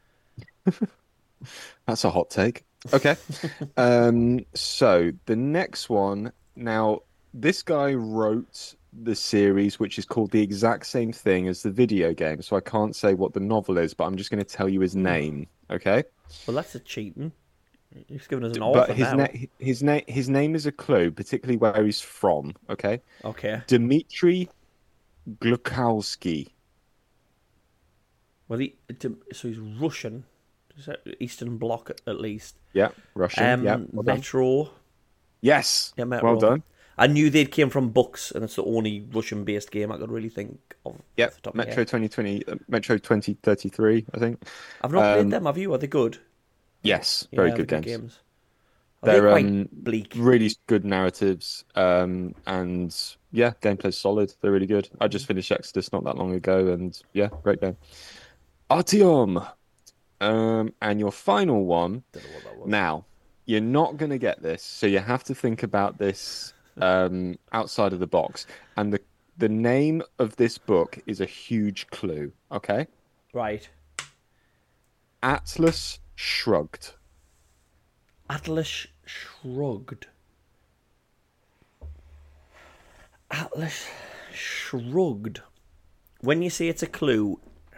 That's a hot take. Okay. um, so the next one, now this guy wrote the series, which is called the exact same thing as the video game. So I can't say what the novel is, but I'm just going to tell you his name. Okay. Well, that's a cheating. He's given us an But author his now. name, his name, his name is a clue, particularly where he's from. Okay. Okay. Dmitry Glukowski. Well, he so he's Russian. Is that Eastern Bloc at, at least. Yeah, Russian. Um, yeah. Well done. Metro. Yes. Yeah, Metro. Well done. I knew they came from books, and it's the only Russian-based game I could really think of. Yep. off the top of my Metro head. twenty twenty, uh, Metro twenty thirty-three, I think. I've not Um, played them. Have you? Are they good? Yes, Yeah, very they're good games. Are they They're quite um, bleak? really good narratives, um, and yeah, gameplay's solid. They're really good. I just finished Exodus not that long ago, and yeah, great game. Artyom, um, and your final one. Don't know what that was. Now, you're not going to get this, so you have to think about this um, outside of the box. And the the name of this book is a huge clue. Okay, Right. Atlas Shrugged. Atlas Shrugged. Atlas Shrugged. When you say it's a clue,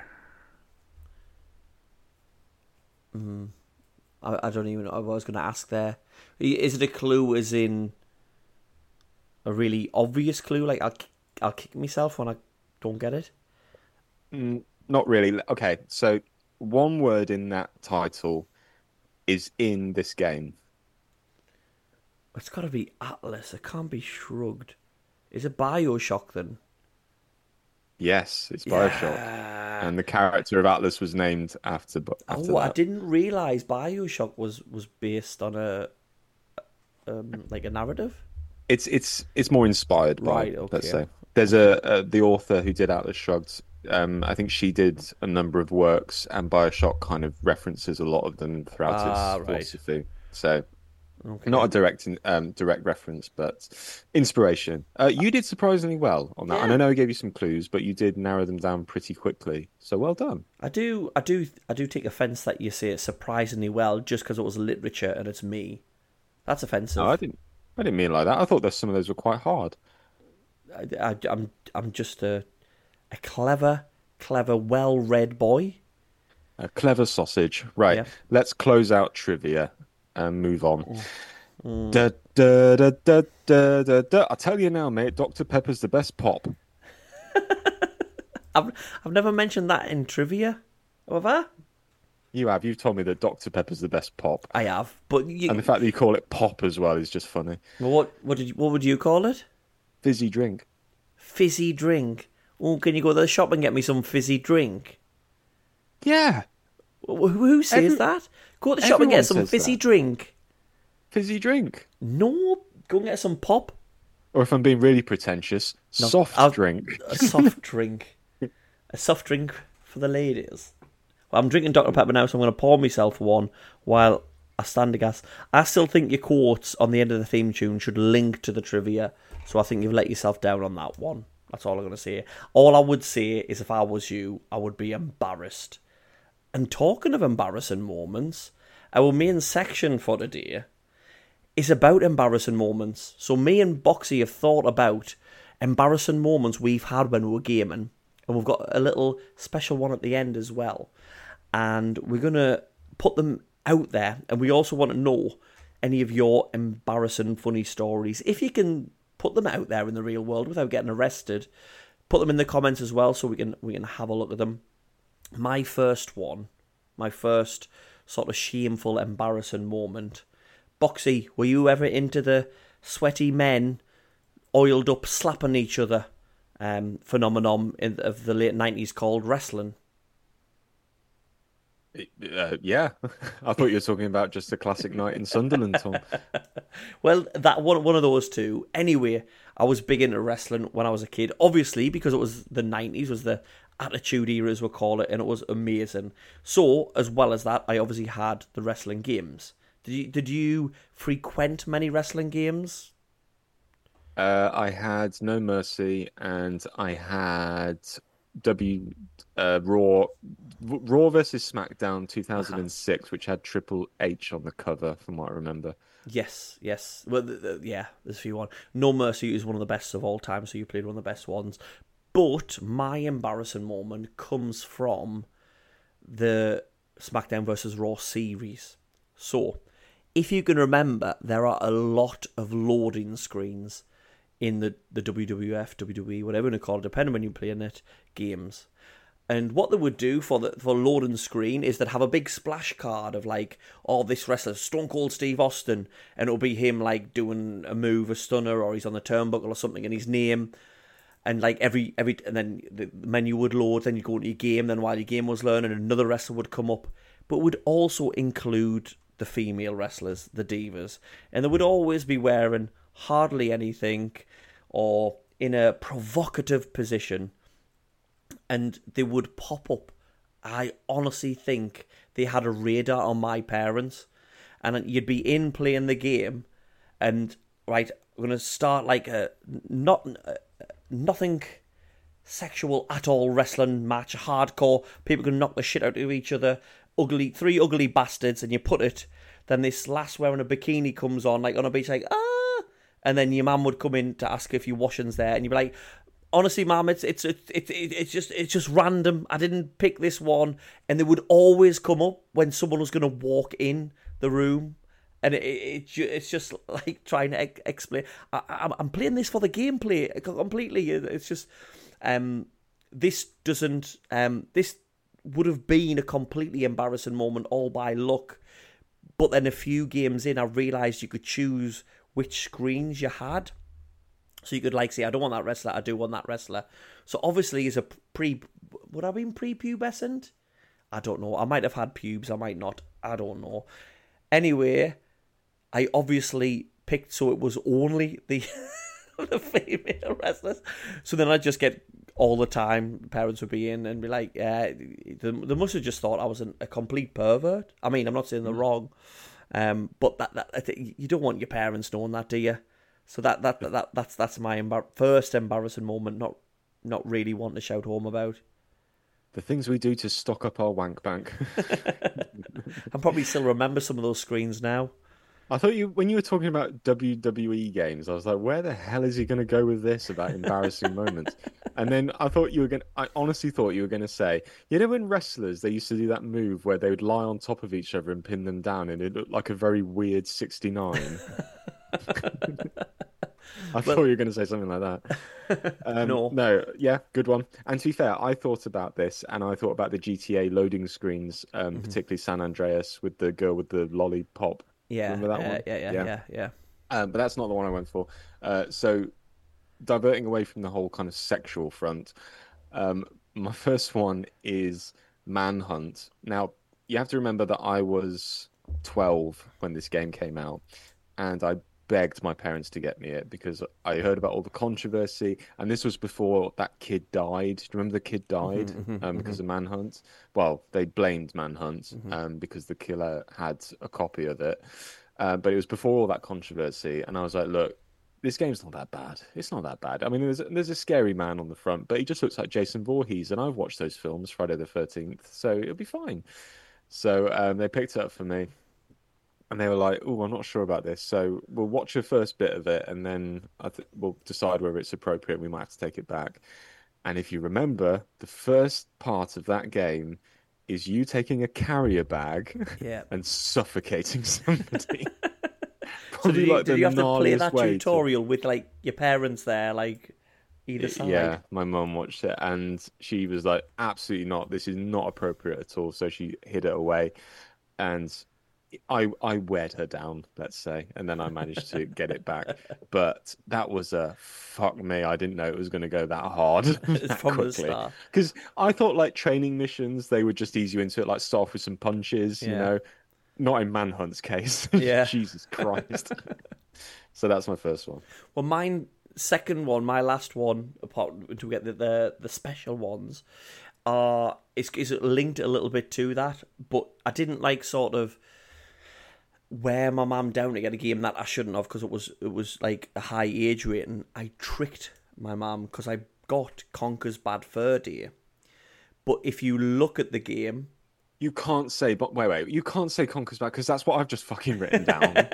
mm, I, I don't even know. I was going to ask there. Is it a clue as in a really obvious clue? Like, I'll, I'll kick myself when I don't get it? Mm, not really. Okay, so one word in that title is in this game. It's got to be Atlas. It can't be Shrugged. Is it Bioshock then? Yes, it's Bioshock. Yeah. And the character of Atlas was named after, after Oh, I that. didn't realise Bioshock was, was based on a um like a narrative. It's it's it's more inspired by, Right, let's okay. say. There's a, a the author who did Atlas Shrugged. Um, I think she did a number of works, and Bioshock kind of references a lot of them throughout Ah, its right. philosophy. So Okay. not a direct um direct reference, but inspiration. Uh, you did surprisingly well on that, and I Yeah. know I gave you some clues, but you did narrow them down pretty quickly. So well done. I do, I do, I do take offence that you say it surprisingly well just because it was literature and it's me. That's offensive. No, I didn't. I didn't mean it like that. I thought that some of those were quite hard. I, I, I'm, I'm just a, a clever, clever, well-read boy. A clever sausage. Right. Yeah. Let's close out trivia and move on. Mm. Da, da, da, da, da, da, da. I tell you now, mate, Doctor Pepper's the best pop. I've, I've never mentioned that in trivia, have I? You have. You've told me that Doctor Pepper's the best pop. I have, but you, And the fact that you call it pop as well is just funny. well, what, what did, you, what would you call it? Fizzy drink. Fizzy drink. Oh, can you go to the shop and get me some fizzy drink? Yeah. Who who says Every- that? Go to the shop and everyone get some says fizzy that. drink. Fizzy drink. No, go and get some pop. Or if I'm being really pretentious, No, soft I'll, drink. a soft drink. A soft drink for the ladies. Well, I'm drinking Doctor Pepper now, so I'm going to pour myself one while I stand aghast. I still think your quotes on the end of the theme tune should link to the trivia, so I think you've let yourself down on that one. That's all I'm going to say. All I would say is if I was you, I would be embarrassed. And talking of embarrassing moments, our main section for today is about embarrassing moments. So me and Boxy have thought about embarrassing moments we've had when we were gaming. And we've got a little special one at the end as well. And we're going to put them out there. And we also want to know any of your embarrassing, funny stories. If you can put them out there in the real world without getting arrested, put them in the comments as well so we can we can have a look at them. My first one, my first sort of shameful, embarrassing moment. Boxy, were you ever into the sweaty men oiled up slapping each other um, phenomenon in, of the late nineties called wrestling? Uh, yeah. I thought you were talking about just a classic night in Sunderland, Tom. Well, that one one of those two. Anyway, I was big into wrestling when I was a kid. Obviously, because it was the nineties, was the Attitude Era, as we call it, and it was amazing. So, as well as that, I obviously had the wrestling games. Did you did you frequent many wrestling games? Uh, I had No Mercy, and I had W uh, Raw Raw versus SmackDown Uh-huh. two thousand six, which had Triple H on the cover, from what I remember. Yes, yes. Well, th th yeah, there's a few one. No Mercy is one of the best of all time, so you played one of the best ones. But my embarrassing moment comes from the SmackDown versus Raw series. So, if you can remember, there are a lot of loading screens in the, the W W F, W W E, whatever you call it, depending when you're playing it, games. And what they would do for the for loading screen is they'd have a big splash card of like, oh, this wrestler, Stone Cold Steve Austin, and it'll be him like doing a move, a stunner, or he's on the turnbuckle or something, and his name. And like every every and then the menu would load, then you go into your game, then while your game was learning, another wrestler would come up, but would also include the female wrestlers, the divas, and they would always be wearing hardly anything or in a provocative position, and they would pop up. I honestly think they had a radar on my parents, and you'd be in playing the game, and right, we're gonna start like a not nothing sexual at all wrestling match, hardcore. People can knock the shit out of each other. Ugly, three ugly bastards, and you put it. Then this lass wearing a bikini comes on, like on a beach, like ah, and then your mum would come in to ask if your washing's there, and you'd be like, honestly, mum, it's it's it's it's it's just it's just random. I didn't pick this one, and they would always come up when someone was going to walk in the room. And it, it, it, it's just like trying to ex- explain. I, I'm, I'm playing this for the gameplay completely. It's just, um, this doesn't, um, this would have been a completely embarrassing moment all by luck. But then a few games in, I realised you could choose which screens you had. So you could like say, I don't want that wrestler, I do want that wrestler. So obviously as a pre, would I have been pre-pubescent? I don't know. I might have had pubes, I might not. I don't know. Anyway, I obviously picked so it was only the the female wrestlers. So then I'd just get all the time, parents would be in and be like, yeah, they, they must have just thought I was an, a complete pervert. I mean, I'm not saying they're wrong, um, but that, that you don't want your parents knowing that, do you? So that that that that's that's my embar- first embarrassing moment. Not not really wanting to shout home about. The things we do to stock up our wank bank. I probably still remember some of those screens now. I thought you, when you were talking about W W E games, I was like, where the hell is he going to go with this about embarrassing moments? And then I thought you were going to, I honestly thought you were going to say, you know, when wrestlers, they used to do that move where they would lie on top of each other and pin them down, and it looked like a very weird sixty-nine. I thought Well, you were going to say something like that. Um, no. no, yeah, good one. And to be fair, I thought about this, and I thought about the G T A loading screens, um, Mhm. particularly San Andreas with the girl with the lollipop. Yeah, Remember that uh, one? yeah, yeah, Yeah. yeah, yeah. Um, but that's not the one I went for. Uh, so diverting away from the whole kind of sexual front, Um, my first one is Manhunt. Now, you have to remember that I was twelve when this game came out, and I begged my parents to get me it because I heard about all the controversy, and this was before that kid died. Do you remember the kid died hmm hmm um, hmm because of Manhunt? Well, they blamed Manhunt hmm um, because the killer had a copy of it, uh, but it was before all that controversy, and I was like, look. This game's not that bad. It's not that bad. I mean, there's there's a scary man on the front, but he just looks like Jason Voorhees, and I've watched those films, Friday the thirteenth, so it'll be fine. So um, they picked it up for me, and they were like, "Oh, I'm not sure about this. So we'll watch the first bit of it, and then I th we'll decide whether it's appropriate. We might have to take it back." And if you remember, the first part of that game is you taking a carrier bag Yeah. and suffocating somebody. So did Probably you like did the you have to play gnarliest that way to. tutorial with like your parents there, like either Yeah, side? my mum watched it and she was like, absolutely not. This is not appropriate at all. So she hid it away. And I I weared her down, let's say, and then I managed to get it back. But that was a fuck me. I didn't know it was going to go that hard that From the quickly. start. Because I thought like training missions, they would just ease you into it, like start off with some punches, you Yeah. know. Not in Manhunt's case. Yeah. Jesus Christ. So that's my first one. Well, mine second one, my last one, apart to get the the, the special ones, are is is linked a little bit to that, but I didn't like sort of wear my mum down to get a game that I shouldn't have because it was it was like a high age rating. I tricked my mum because I got Conker's Bad Fur Day. But if you look at the game, You can't say, but wait, wait, you can't say Conker's Bad because that's what I've just fucking written down.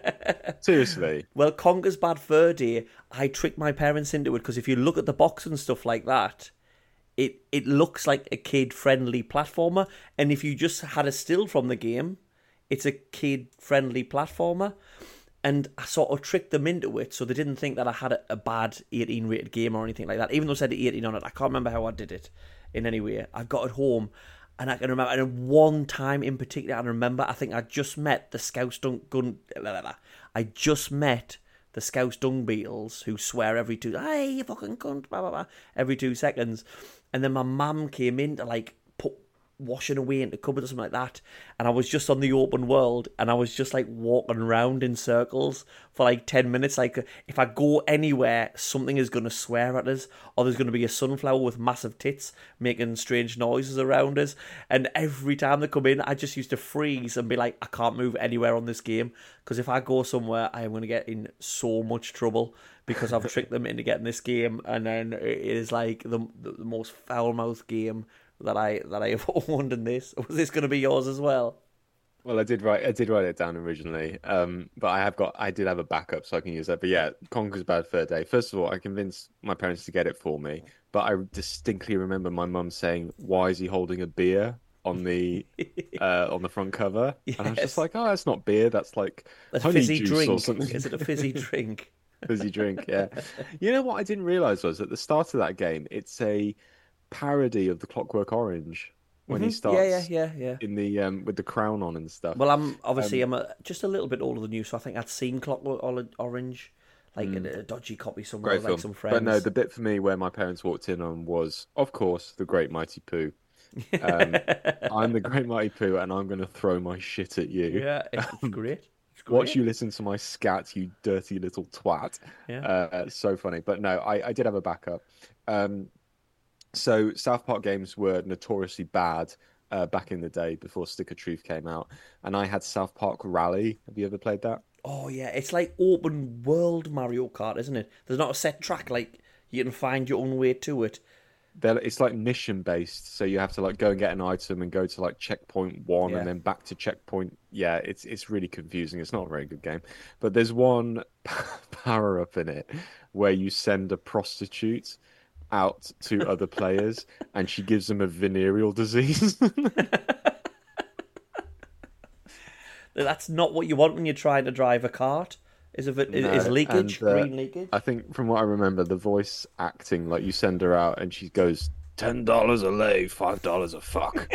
Seriously. well, Conker's Bad Fur Day, I tricked my parents into it because if you look at the box and stuff like that, it it looks like a kid-friendly platformer, and if you just had a still from the game, it's a kid-friendly platformer. And I sort of tricked them into it so they didn't think that I had a, a bad eighteen rated game or anything like that. Even though it said eighteen on it, I can't remember how I did it in any way. I got it home, and I can remember, and one time in particular, I remember, I think I just met the Scouse Dung Gun. I just met the Scouse Dung Beetles who swear every two, hey, you fucking cunt, blah, blah, blah, every two seconds. And then my mum came in to like put washing away into cupboard or something like that, and I was just on the open world, and I was just like walking around in circles for like ten minutes. Like if I go anywhere, something is going to swear at us, or there's going to be a sunflower with massive tits making strange noises around us, and every time they come in, I just used to freeze and be like, I can't move anywhere on this game, because if I go somewhere, I am going to get in so much trouble because I've tricked them into getting this game, and then it is like the, the, the most foul-mouthed game that I that I have owned in this. Was this going to be yours as well? Well, I did write I did write it down originally, um, but I have got I did have a backup so I can use that. But yeah, Conker's Bad Fur Day. First of all, I convinced my parents to get it for me, but I distinctly remember my mum saying, "Why is he holding a beer on the uh, on the front cover?" Yes. And I was just like, "Oh, that's not beer. That's like A honey fizzy juice drink. or something." Is it a fizzy drink? Fizzy drink, yeah. You know what I didn't realize was at the start of that game, it's a parody of the Clockwork Orange when he hmm Yeah, yeah, starts yeah, yeah. in the um with the crown on and stuff. Well, I'm obviously Um, I'm a, just a little bit older than you, so I think I'd seen Clockwork Or- Orange, like in mm, a dodgy copy somewhere, great with, like film. some But no, friends. the bit for me where my parents walked in on was, of course, the Great Mighty Pooh. Um, I'm the Great Mighty Pooh, and I'm going to throw my shit at you. Yeah, it's Um, great. It's watch great. you listen to my scat, you dirty little twat. Yeah. Uh, it's so funny. But no, I, I did have a backup. Um, so South Park games were notoriously bad uh, back in the day before Stick of Truth came out, and I had South Park Rally. Have you ever played that? Oh yeah, it's like open world Mario Kart, isn't it? There's not a set track. Like you can find your own way to it. They're, it's like mission based, so you have to like go and get an item and go to like checkpoint one and Yeah. then back to checkpoint. Yeah, it's it's really confusing. It's not a very good game, but there's one power up in it where you send a prostitute out to other players and she gives them a venereal disease. That's not what you want when you're trying to drive a cart. Is it is, is No, leakage, and uh, green leakage? I think from what I remember, the voice acting, like you send her out and she goes, ten dollars a lay, five dollars a fuck.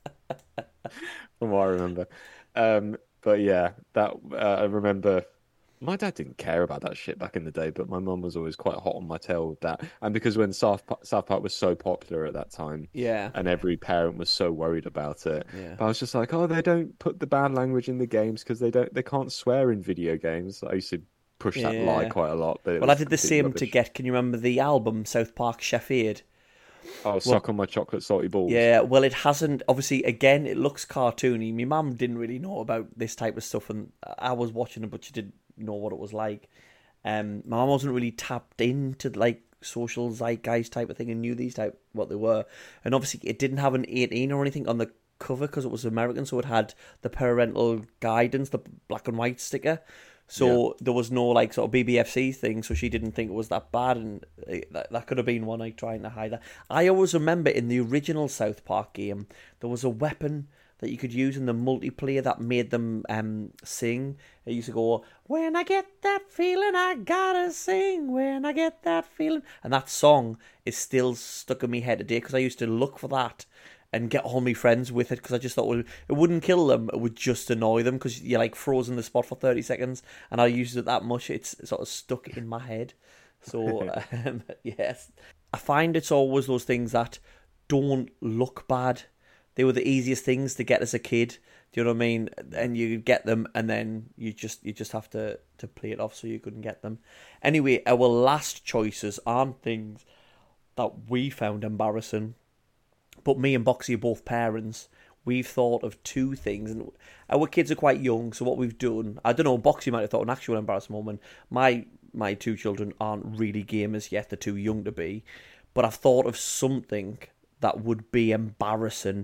From what I remember. Um, but yeah, that uh, I remember My dad didn't care about that shit back in the day, but my mum was always quite hot on my tail with that. And because when South Pa- South Park was so popular at that time, Yeah, and every parent was so worried about it, yeah, but I was just like, oh, they don't put the bad language in the games because they don't, they can't swear in video games. I used to push that lie yeah. quite a lot, but it Well, I was did the complete same to rubbish. get. Can you remember the album South Park Chef Aid? Oh, Well, suck on my chocolate salty balls. yeah. Well, it hasn't. Obviously, again, it looks cartoony. My mum didn't really know about this type of stuff, and I was watching it, but she didn't know what it was like. Um, my mum wasn't really tapped into like social zeitgeist type of thing and knew these type what they were. And obviously, it didn't have an eighteen or anything on the cover because it was American, so it had the parental guidance, the black and white sticker. Yeah. So there was no like sort of B B F C thing, so she didn't think it was that bad, and it- that, that could have been one like trying to hide that. I always remember in the original South Park game, there was a weapon that you could use in the multiplayer that made them um sing. It used to go, "When I get that feeling, I gotta sing. When I get that feeling," and that song is still stuck in my head today because I used to look for that and get all my friends with it because I just thought, well, it wouldn't kill them, it would just annoy them because you're like frozen the spot for thirty seconds, and I used it that much, it's sort of stuck in my head. So, um, yes, I find it's always those things that don't look bad. They were the easiest things to get as a kid. Do you know what I mean? And you get them, and then you just you just have to, to play it off so you couldn't get them. Anyway, our last choices aren't things that we found embarrassing. But me and Boxy are both parents. We've thought of two things, and our kids are quite young. So what we've done, I don't know. Boxy might have thought an actual embarrassing moment. My my two children aren't really gamers yet; they're too young to be. But I've thought of something that would be embarrassing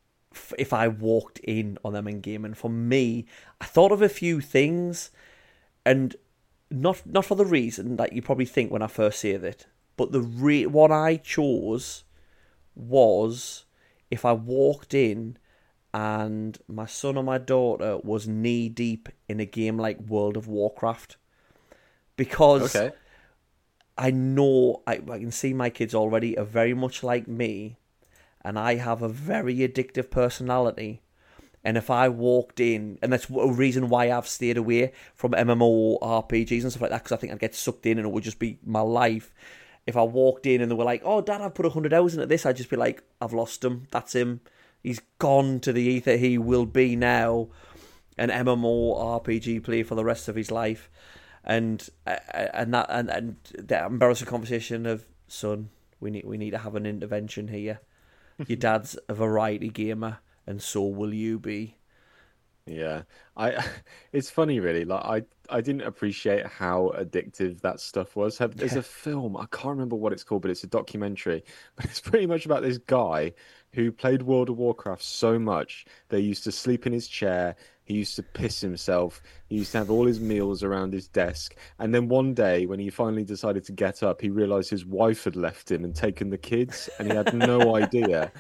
if I walked in on them in gaming. For me, I thought of a few things, and not not for the reason that you probably think when I first say it, but the re- what I chose was if I walked in and my son or my daughter was knee deep in a game like World of Warcraft, because Okay. I know I, I can see my kids already are very much like me, and I have a very addictive personality. And if I walked in, and that's a reason why I've stayed away from M M O R P Gs and stuff like that, because I think I'd get sucked in and it would just be my life. If I walked in and they were like, "Oh, Dad, I've put a hundred hours into this," I'd just be like, "I've lost him. That's him. He's gone to the ether. He will be now an M M O R P G player for the rest of his life." And uh, and that and, and the embarrassing conversation of, "Son, we need we need to have an intervention here. Your dad's a variety gamer, and so will you be." Yeah, I it's funny really. Like I I didn't appreciate how addictive that stuff was. Have- There's Yeah. a film, I can't remember what it's called, but it's a documentary. But it's pretty much about this guy who played World of Warcraft so much they used to sleep in his chair, he used to piss himself, he used to have all his meals around his desk, and then one day when he finally decided to get up, he realized his wife had left him and taken the kids, and he had no idea.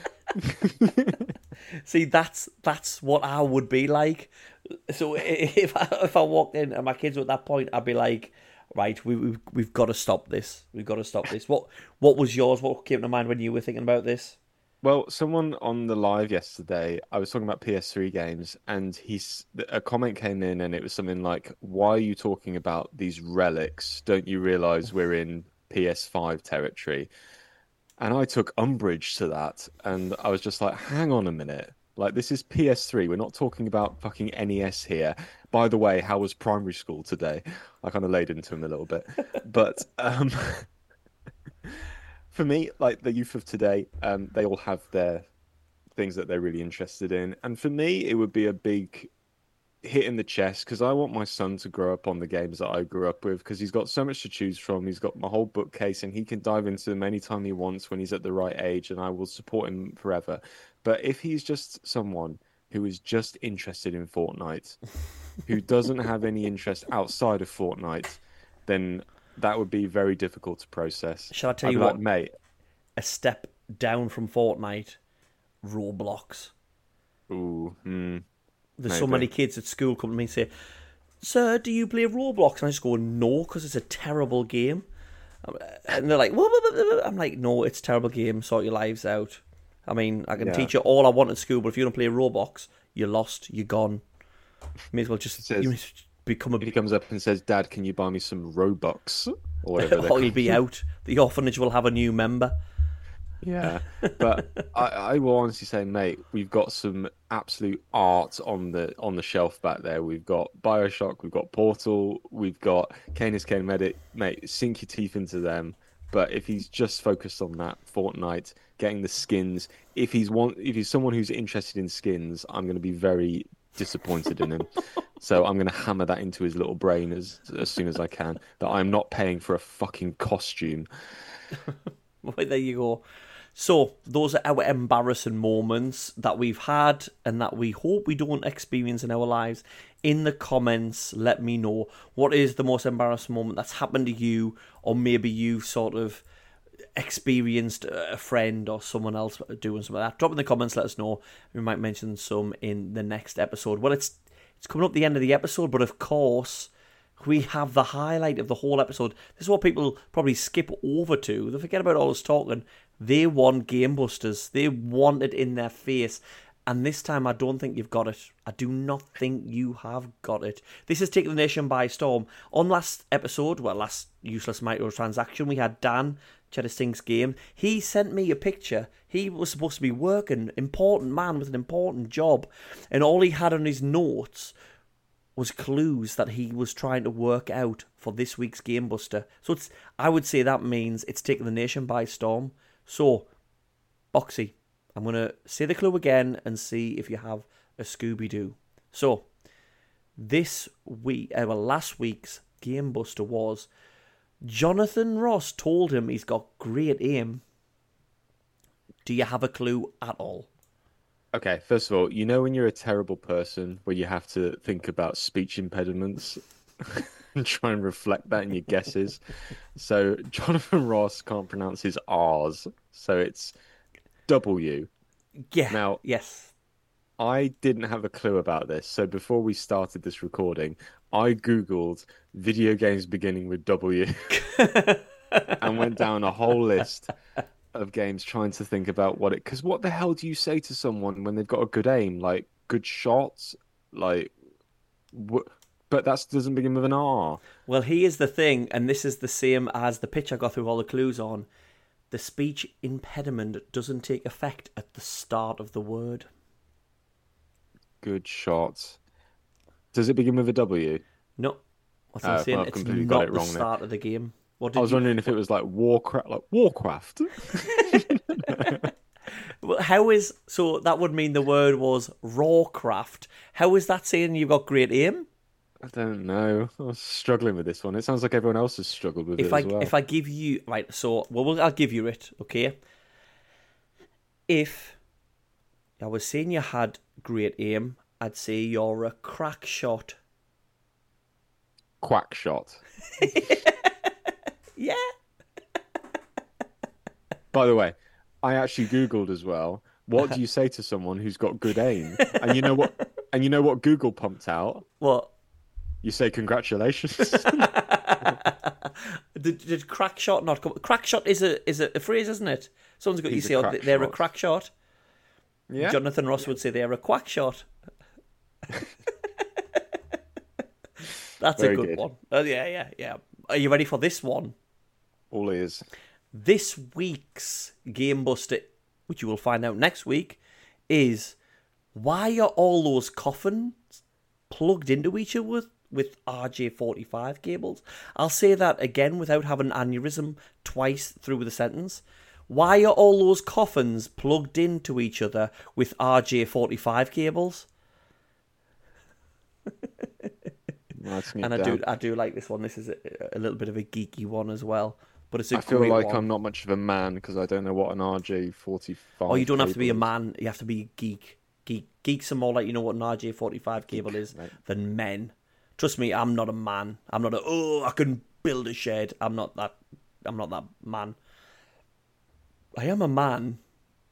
See, that's that's what I would be like. So if I, if I walked in and my kids were at that point, I'd be like, right, we we've, we've got to stop this. We've got to stop this. What what was yours? What came to mind when you were thinking about this? Well, someone on the live yesterday, I was talking about P S three games, and he's a comment came in, and it was something like, "Why are you talking about these relics? Don't you realize we're in P S five territory?" And I took umbrage to that, and I was just like, "Hang on a minute. Like, this is P S three. We're not talking about fucking N E S here. By the way, how was primary school today?" I kind of laid into him a little bit, but um, for me, like the youth of today, um, they all have their things that they're really interested in. And for me, it would be a big hit in the chest because I want my son to grow up on the games that I grew up with because he's got so much to choose from. He's got my whole bookcase and he can dive into them anytime he wants when he's at the right age, and I will support him forever. But if he's just someone who is just interested in Fortnite, who doesn't have any interest outside of Fortnite, then that would be very difficult to process. Shall I tell I'd you be like, what? mate, A step down from Fortnite, Roblox. ooh, hmm, There's so many maybe. kids at school come to me and say, "Sir, do you play Roblox?" And I just go, "No, because it's a terrible game." And they're like, "What?" I'm like, "No, it's a terrible game. Sort your lives out." I mean, I can Yeah. teach you all I want at school, but if you don't play Roblox, you're lost. You're gone. You may as well It just you may says as well become a... If he comes up and says, "Dad, can you buy me some Robux?" or whatever they're or he'll be called. out. The orphanage will have a new member. Yeah, but I, I will honestly say, mate, we've got some absolute art on the on the shelf back there. We've got BioShock, we've got Portal, we've got Canis Kane Medic. Mate, sink your teeth into them. But if he's just focused on that Fortnite, getting the skins, if he's one, if he's someone who's interested in skins, I'm going to be very disappointed in him. So I'm going to hammer that into his little brain as as soon as I can, that I'm not paying for a fucking costume. Well, there you go. So, those are our embarrassing moments that we've had and that we hope we don't experience in our lives. In the comments, let me know what is the most embarrassing moment that's happened to you, or maybe you've sort of experienced a friend or someone else doing something like that. Drop in the comments, let us know. We might mention some in the next episode. Well, it's it's coming up the end of the episode, but of course, we have the highlight of the whole episode. This is what people probably skip over to. They forget about all this talking. They want Game Busters. They want it in their face. And this time, I don't think you've got it. I do not think you have got it. This has taken the nation by storm. On last episode, well, last Useless Microtransaction, we had Dan, Cheddar Stinks Game. He sent me a picture. He was supposed to be working, important man with an important job. And all he had on his notes was clues that he was trying to work out for this week's Game Buster. So it's, I would say that means it's taken the nation by storm. So, Boxy, I'm going to say the clue again and see if you have a Scooby-Doo. So, this week, uh, well, last week's Game Buster was Jonathan Ross told him he's got great aim. Do you have a clue at all? Okay, first of all, you know when you're a terrible person where you have to think about speech impediments and try and reflect that in your guesses? So Jonathan Ross can't pronounce his R's, so it's W. Yeah. Now, yes. I didn't have a clue about this, so before we started this recording, I Googled video games beginning with W and went down a whole list of games trying to think about what it... Because what the hell do you say to someone when they've got a good aim? Like, good shots? Like... Wh- But that doesn't begin with an R. Well, here's the thing, and this is the same as the pitch I got through all the clues on. The speech impediment doesn't take effect at the start of the word. Good shot. Does it begin with a W? No. What's Oh, I'm saying? well, I've It's completely not got it the wrong then. start of the game. What did I was you... wondering if it was like Warcraft, like Warcraft. Well, how is... So that would mean the word was Rawcraft. How is that saying you've got great aim? I don't know. I was struggling with this one. It sounds like everyone else has struggled with If it I as well. if I give you... Right, so... Well, well, I'll give you it, okay? If I was saying you had great aim, I'd say you're a crack shot. Quack shot. Yeah. By the way, I actually Googled as well. What do you say to someone who's got good aim? And you know what? And you know what Google pumped out? What? You say congratulations. did, did crack shot not come? Crack shot is a is a, a phrase, isn't it? Someone's got He's you a say oh, crack they're a shot. crack shot. Yeah. Jonathan Ross would say they're a quack shot. That's Very a good, good. one. Uh, yeah, yeah, yeah. Are you ready for this one? All ears. This week's Game Buster, which you will find out next week, is why are all those coffins plugged into each other with, with R J forty-five cables? I'll say that again without having an aneurysm twice through the sentence. Why are all those coffins plugged into each other with R J forty-five cables? Nice to And I meet do, Dan. I do like this one. This is a, a little bit of a geeky one as well, but it's a I feel great like one. I'm not much of a man because I don't know what an R J forty-five. Oh, you don't have to be a cable is. man. You have to be geek. Geek. Geeks are more like you know what an R J forty-five cable is mate. than men. Trust me, I'm not a man. I'm not a. Oh, I can build a shed. I'm not that. I'm not that man. I am a man.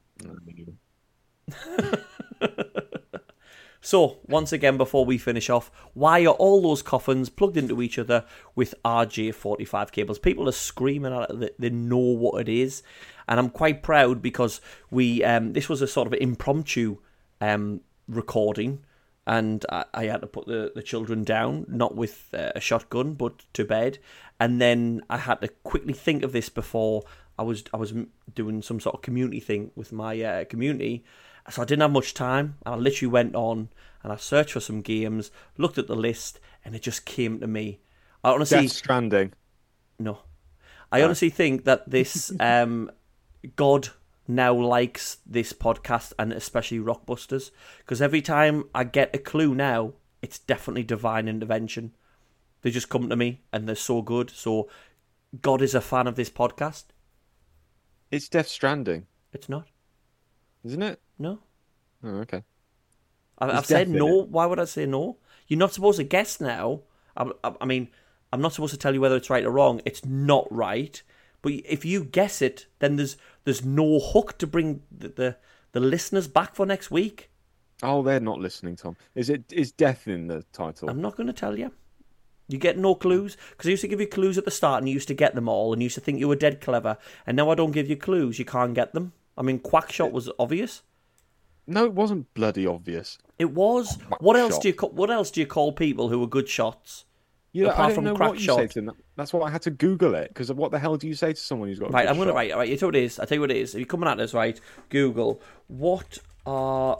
So, once again, before we finish off, why are all those coffins plugged into each other with R J forty-five cables? People are screaming at it. They know what it is. And I'm quite proud because we um, this was a sort of impromptu um, recording. and I, I had to put the, the children down, not with uh, a shotgun, but to bed. And then I had to quickly think of this before I was I was doing some sort of community thing with my uh, community. So I didn't have much time, and I literally went on and I searched for some games, looked at the list, and it just came to me. I honestly, Death Stranding. No, I honestly think that this um, God now likes this podcast, and especially Rockbusters, because every time I get a clue now, it's definitely divine intervention. They just come to me, and they're so good. So God is a fan of this podcast. It's Death Stranding, It's not. isn't it? No. Oh, okay. I, There's I've said death in no. it. Why would I say no? You're not supposed to guess now. I, I, I mean, I'm not supposed to tell you whether it's right or wrong. It's not right. But if you guess it, then there's there's no hook to bring the the, the listeners back for next week. Oh, they're not listening, Tom. Is it? Is death in the title? I'm not going to tell you. You get no clues, because I used to give you clues at the start and you used to get them all and you used to think you were dead clever, and now I don't give you clues, you can't get them. I mean, Quackshot was obvious. No, it wasn't bloody obvious. It was. Quackshot. What else do you call, what else do you call people who are good shots? You know, I Apart don't from know what you Quackshot. say to them. That's why I had to Google it, because what the hell do you say to someone who's got a Right, good I'm going to shot? write. Right, you know what it is. I tell you what it is. If you're coming at us, right, Google what are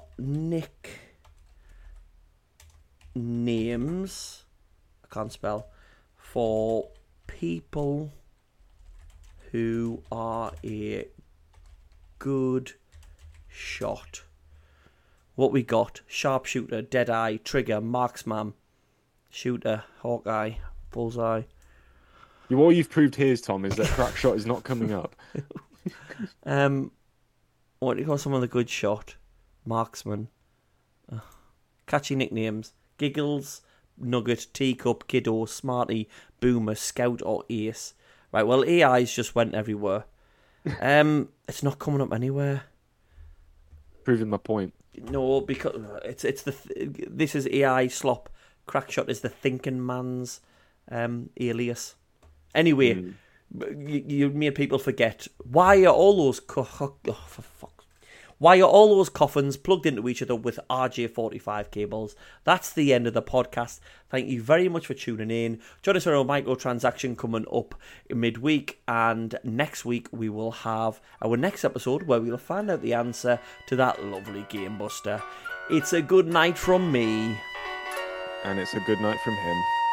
nicknames? I can't spell for people who are a good shot. What we got? Sharpshooter, Deadeye, Trigger, Marksman, Shooter, Hawkeye, Bullseye. You, all you've proved here, Tom, is that Crackshot is not coming up. Um, what do you call someone a good shot? Marksman. Uh, catchy nicknames. Giggles, Nugget, Teacup, Kiddo, Smarty, Boomer, Scout or Ace. Right, well, A Is just went everywhere. Um, it's not coming up anywhere. Proving my point. No, because it's it's the th- this is A I slop. Crackshot is the thinking man's um, alias. Anyway, Mm. you, you made people forget. Why are all those co- oh, for fuck? Why are all those coffins plugged into each other with R J forty-five cables? That's the end of the podcast. Thank you very much for tuning in. Join us for our microtransaction coming up midweek, and next week we will have our next episode where we'll find out the answer to that lovely Game Buster. It's a good night from me. And it's a good night from him.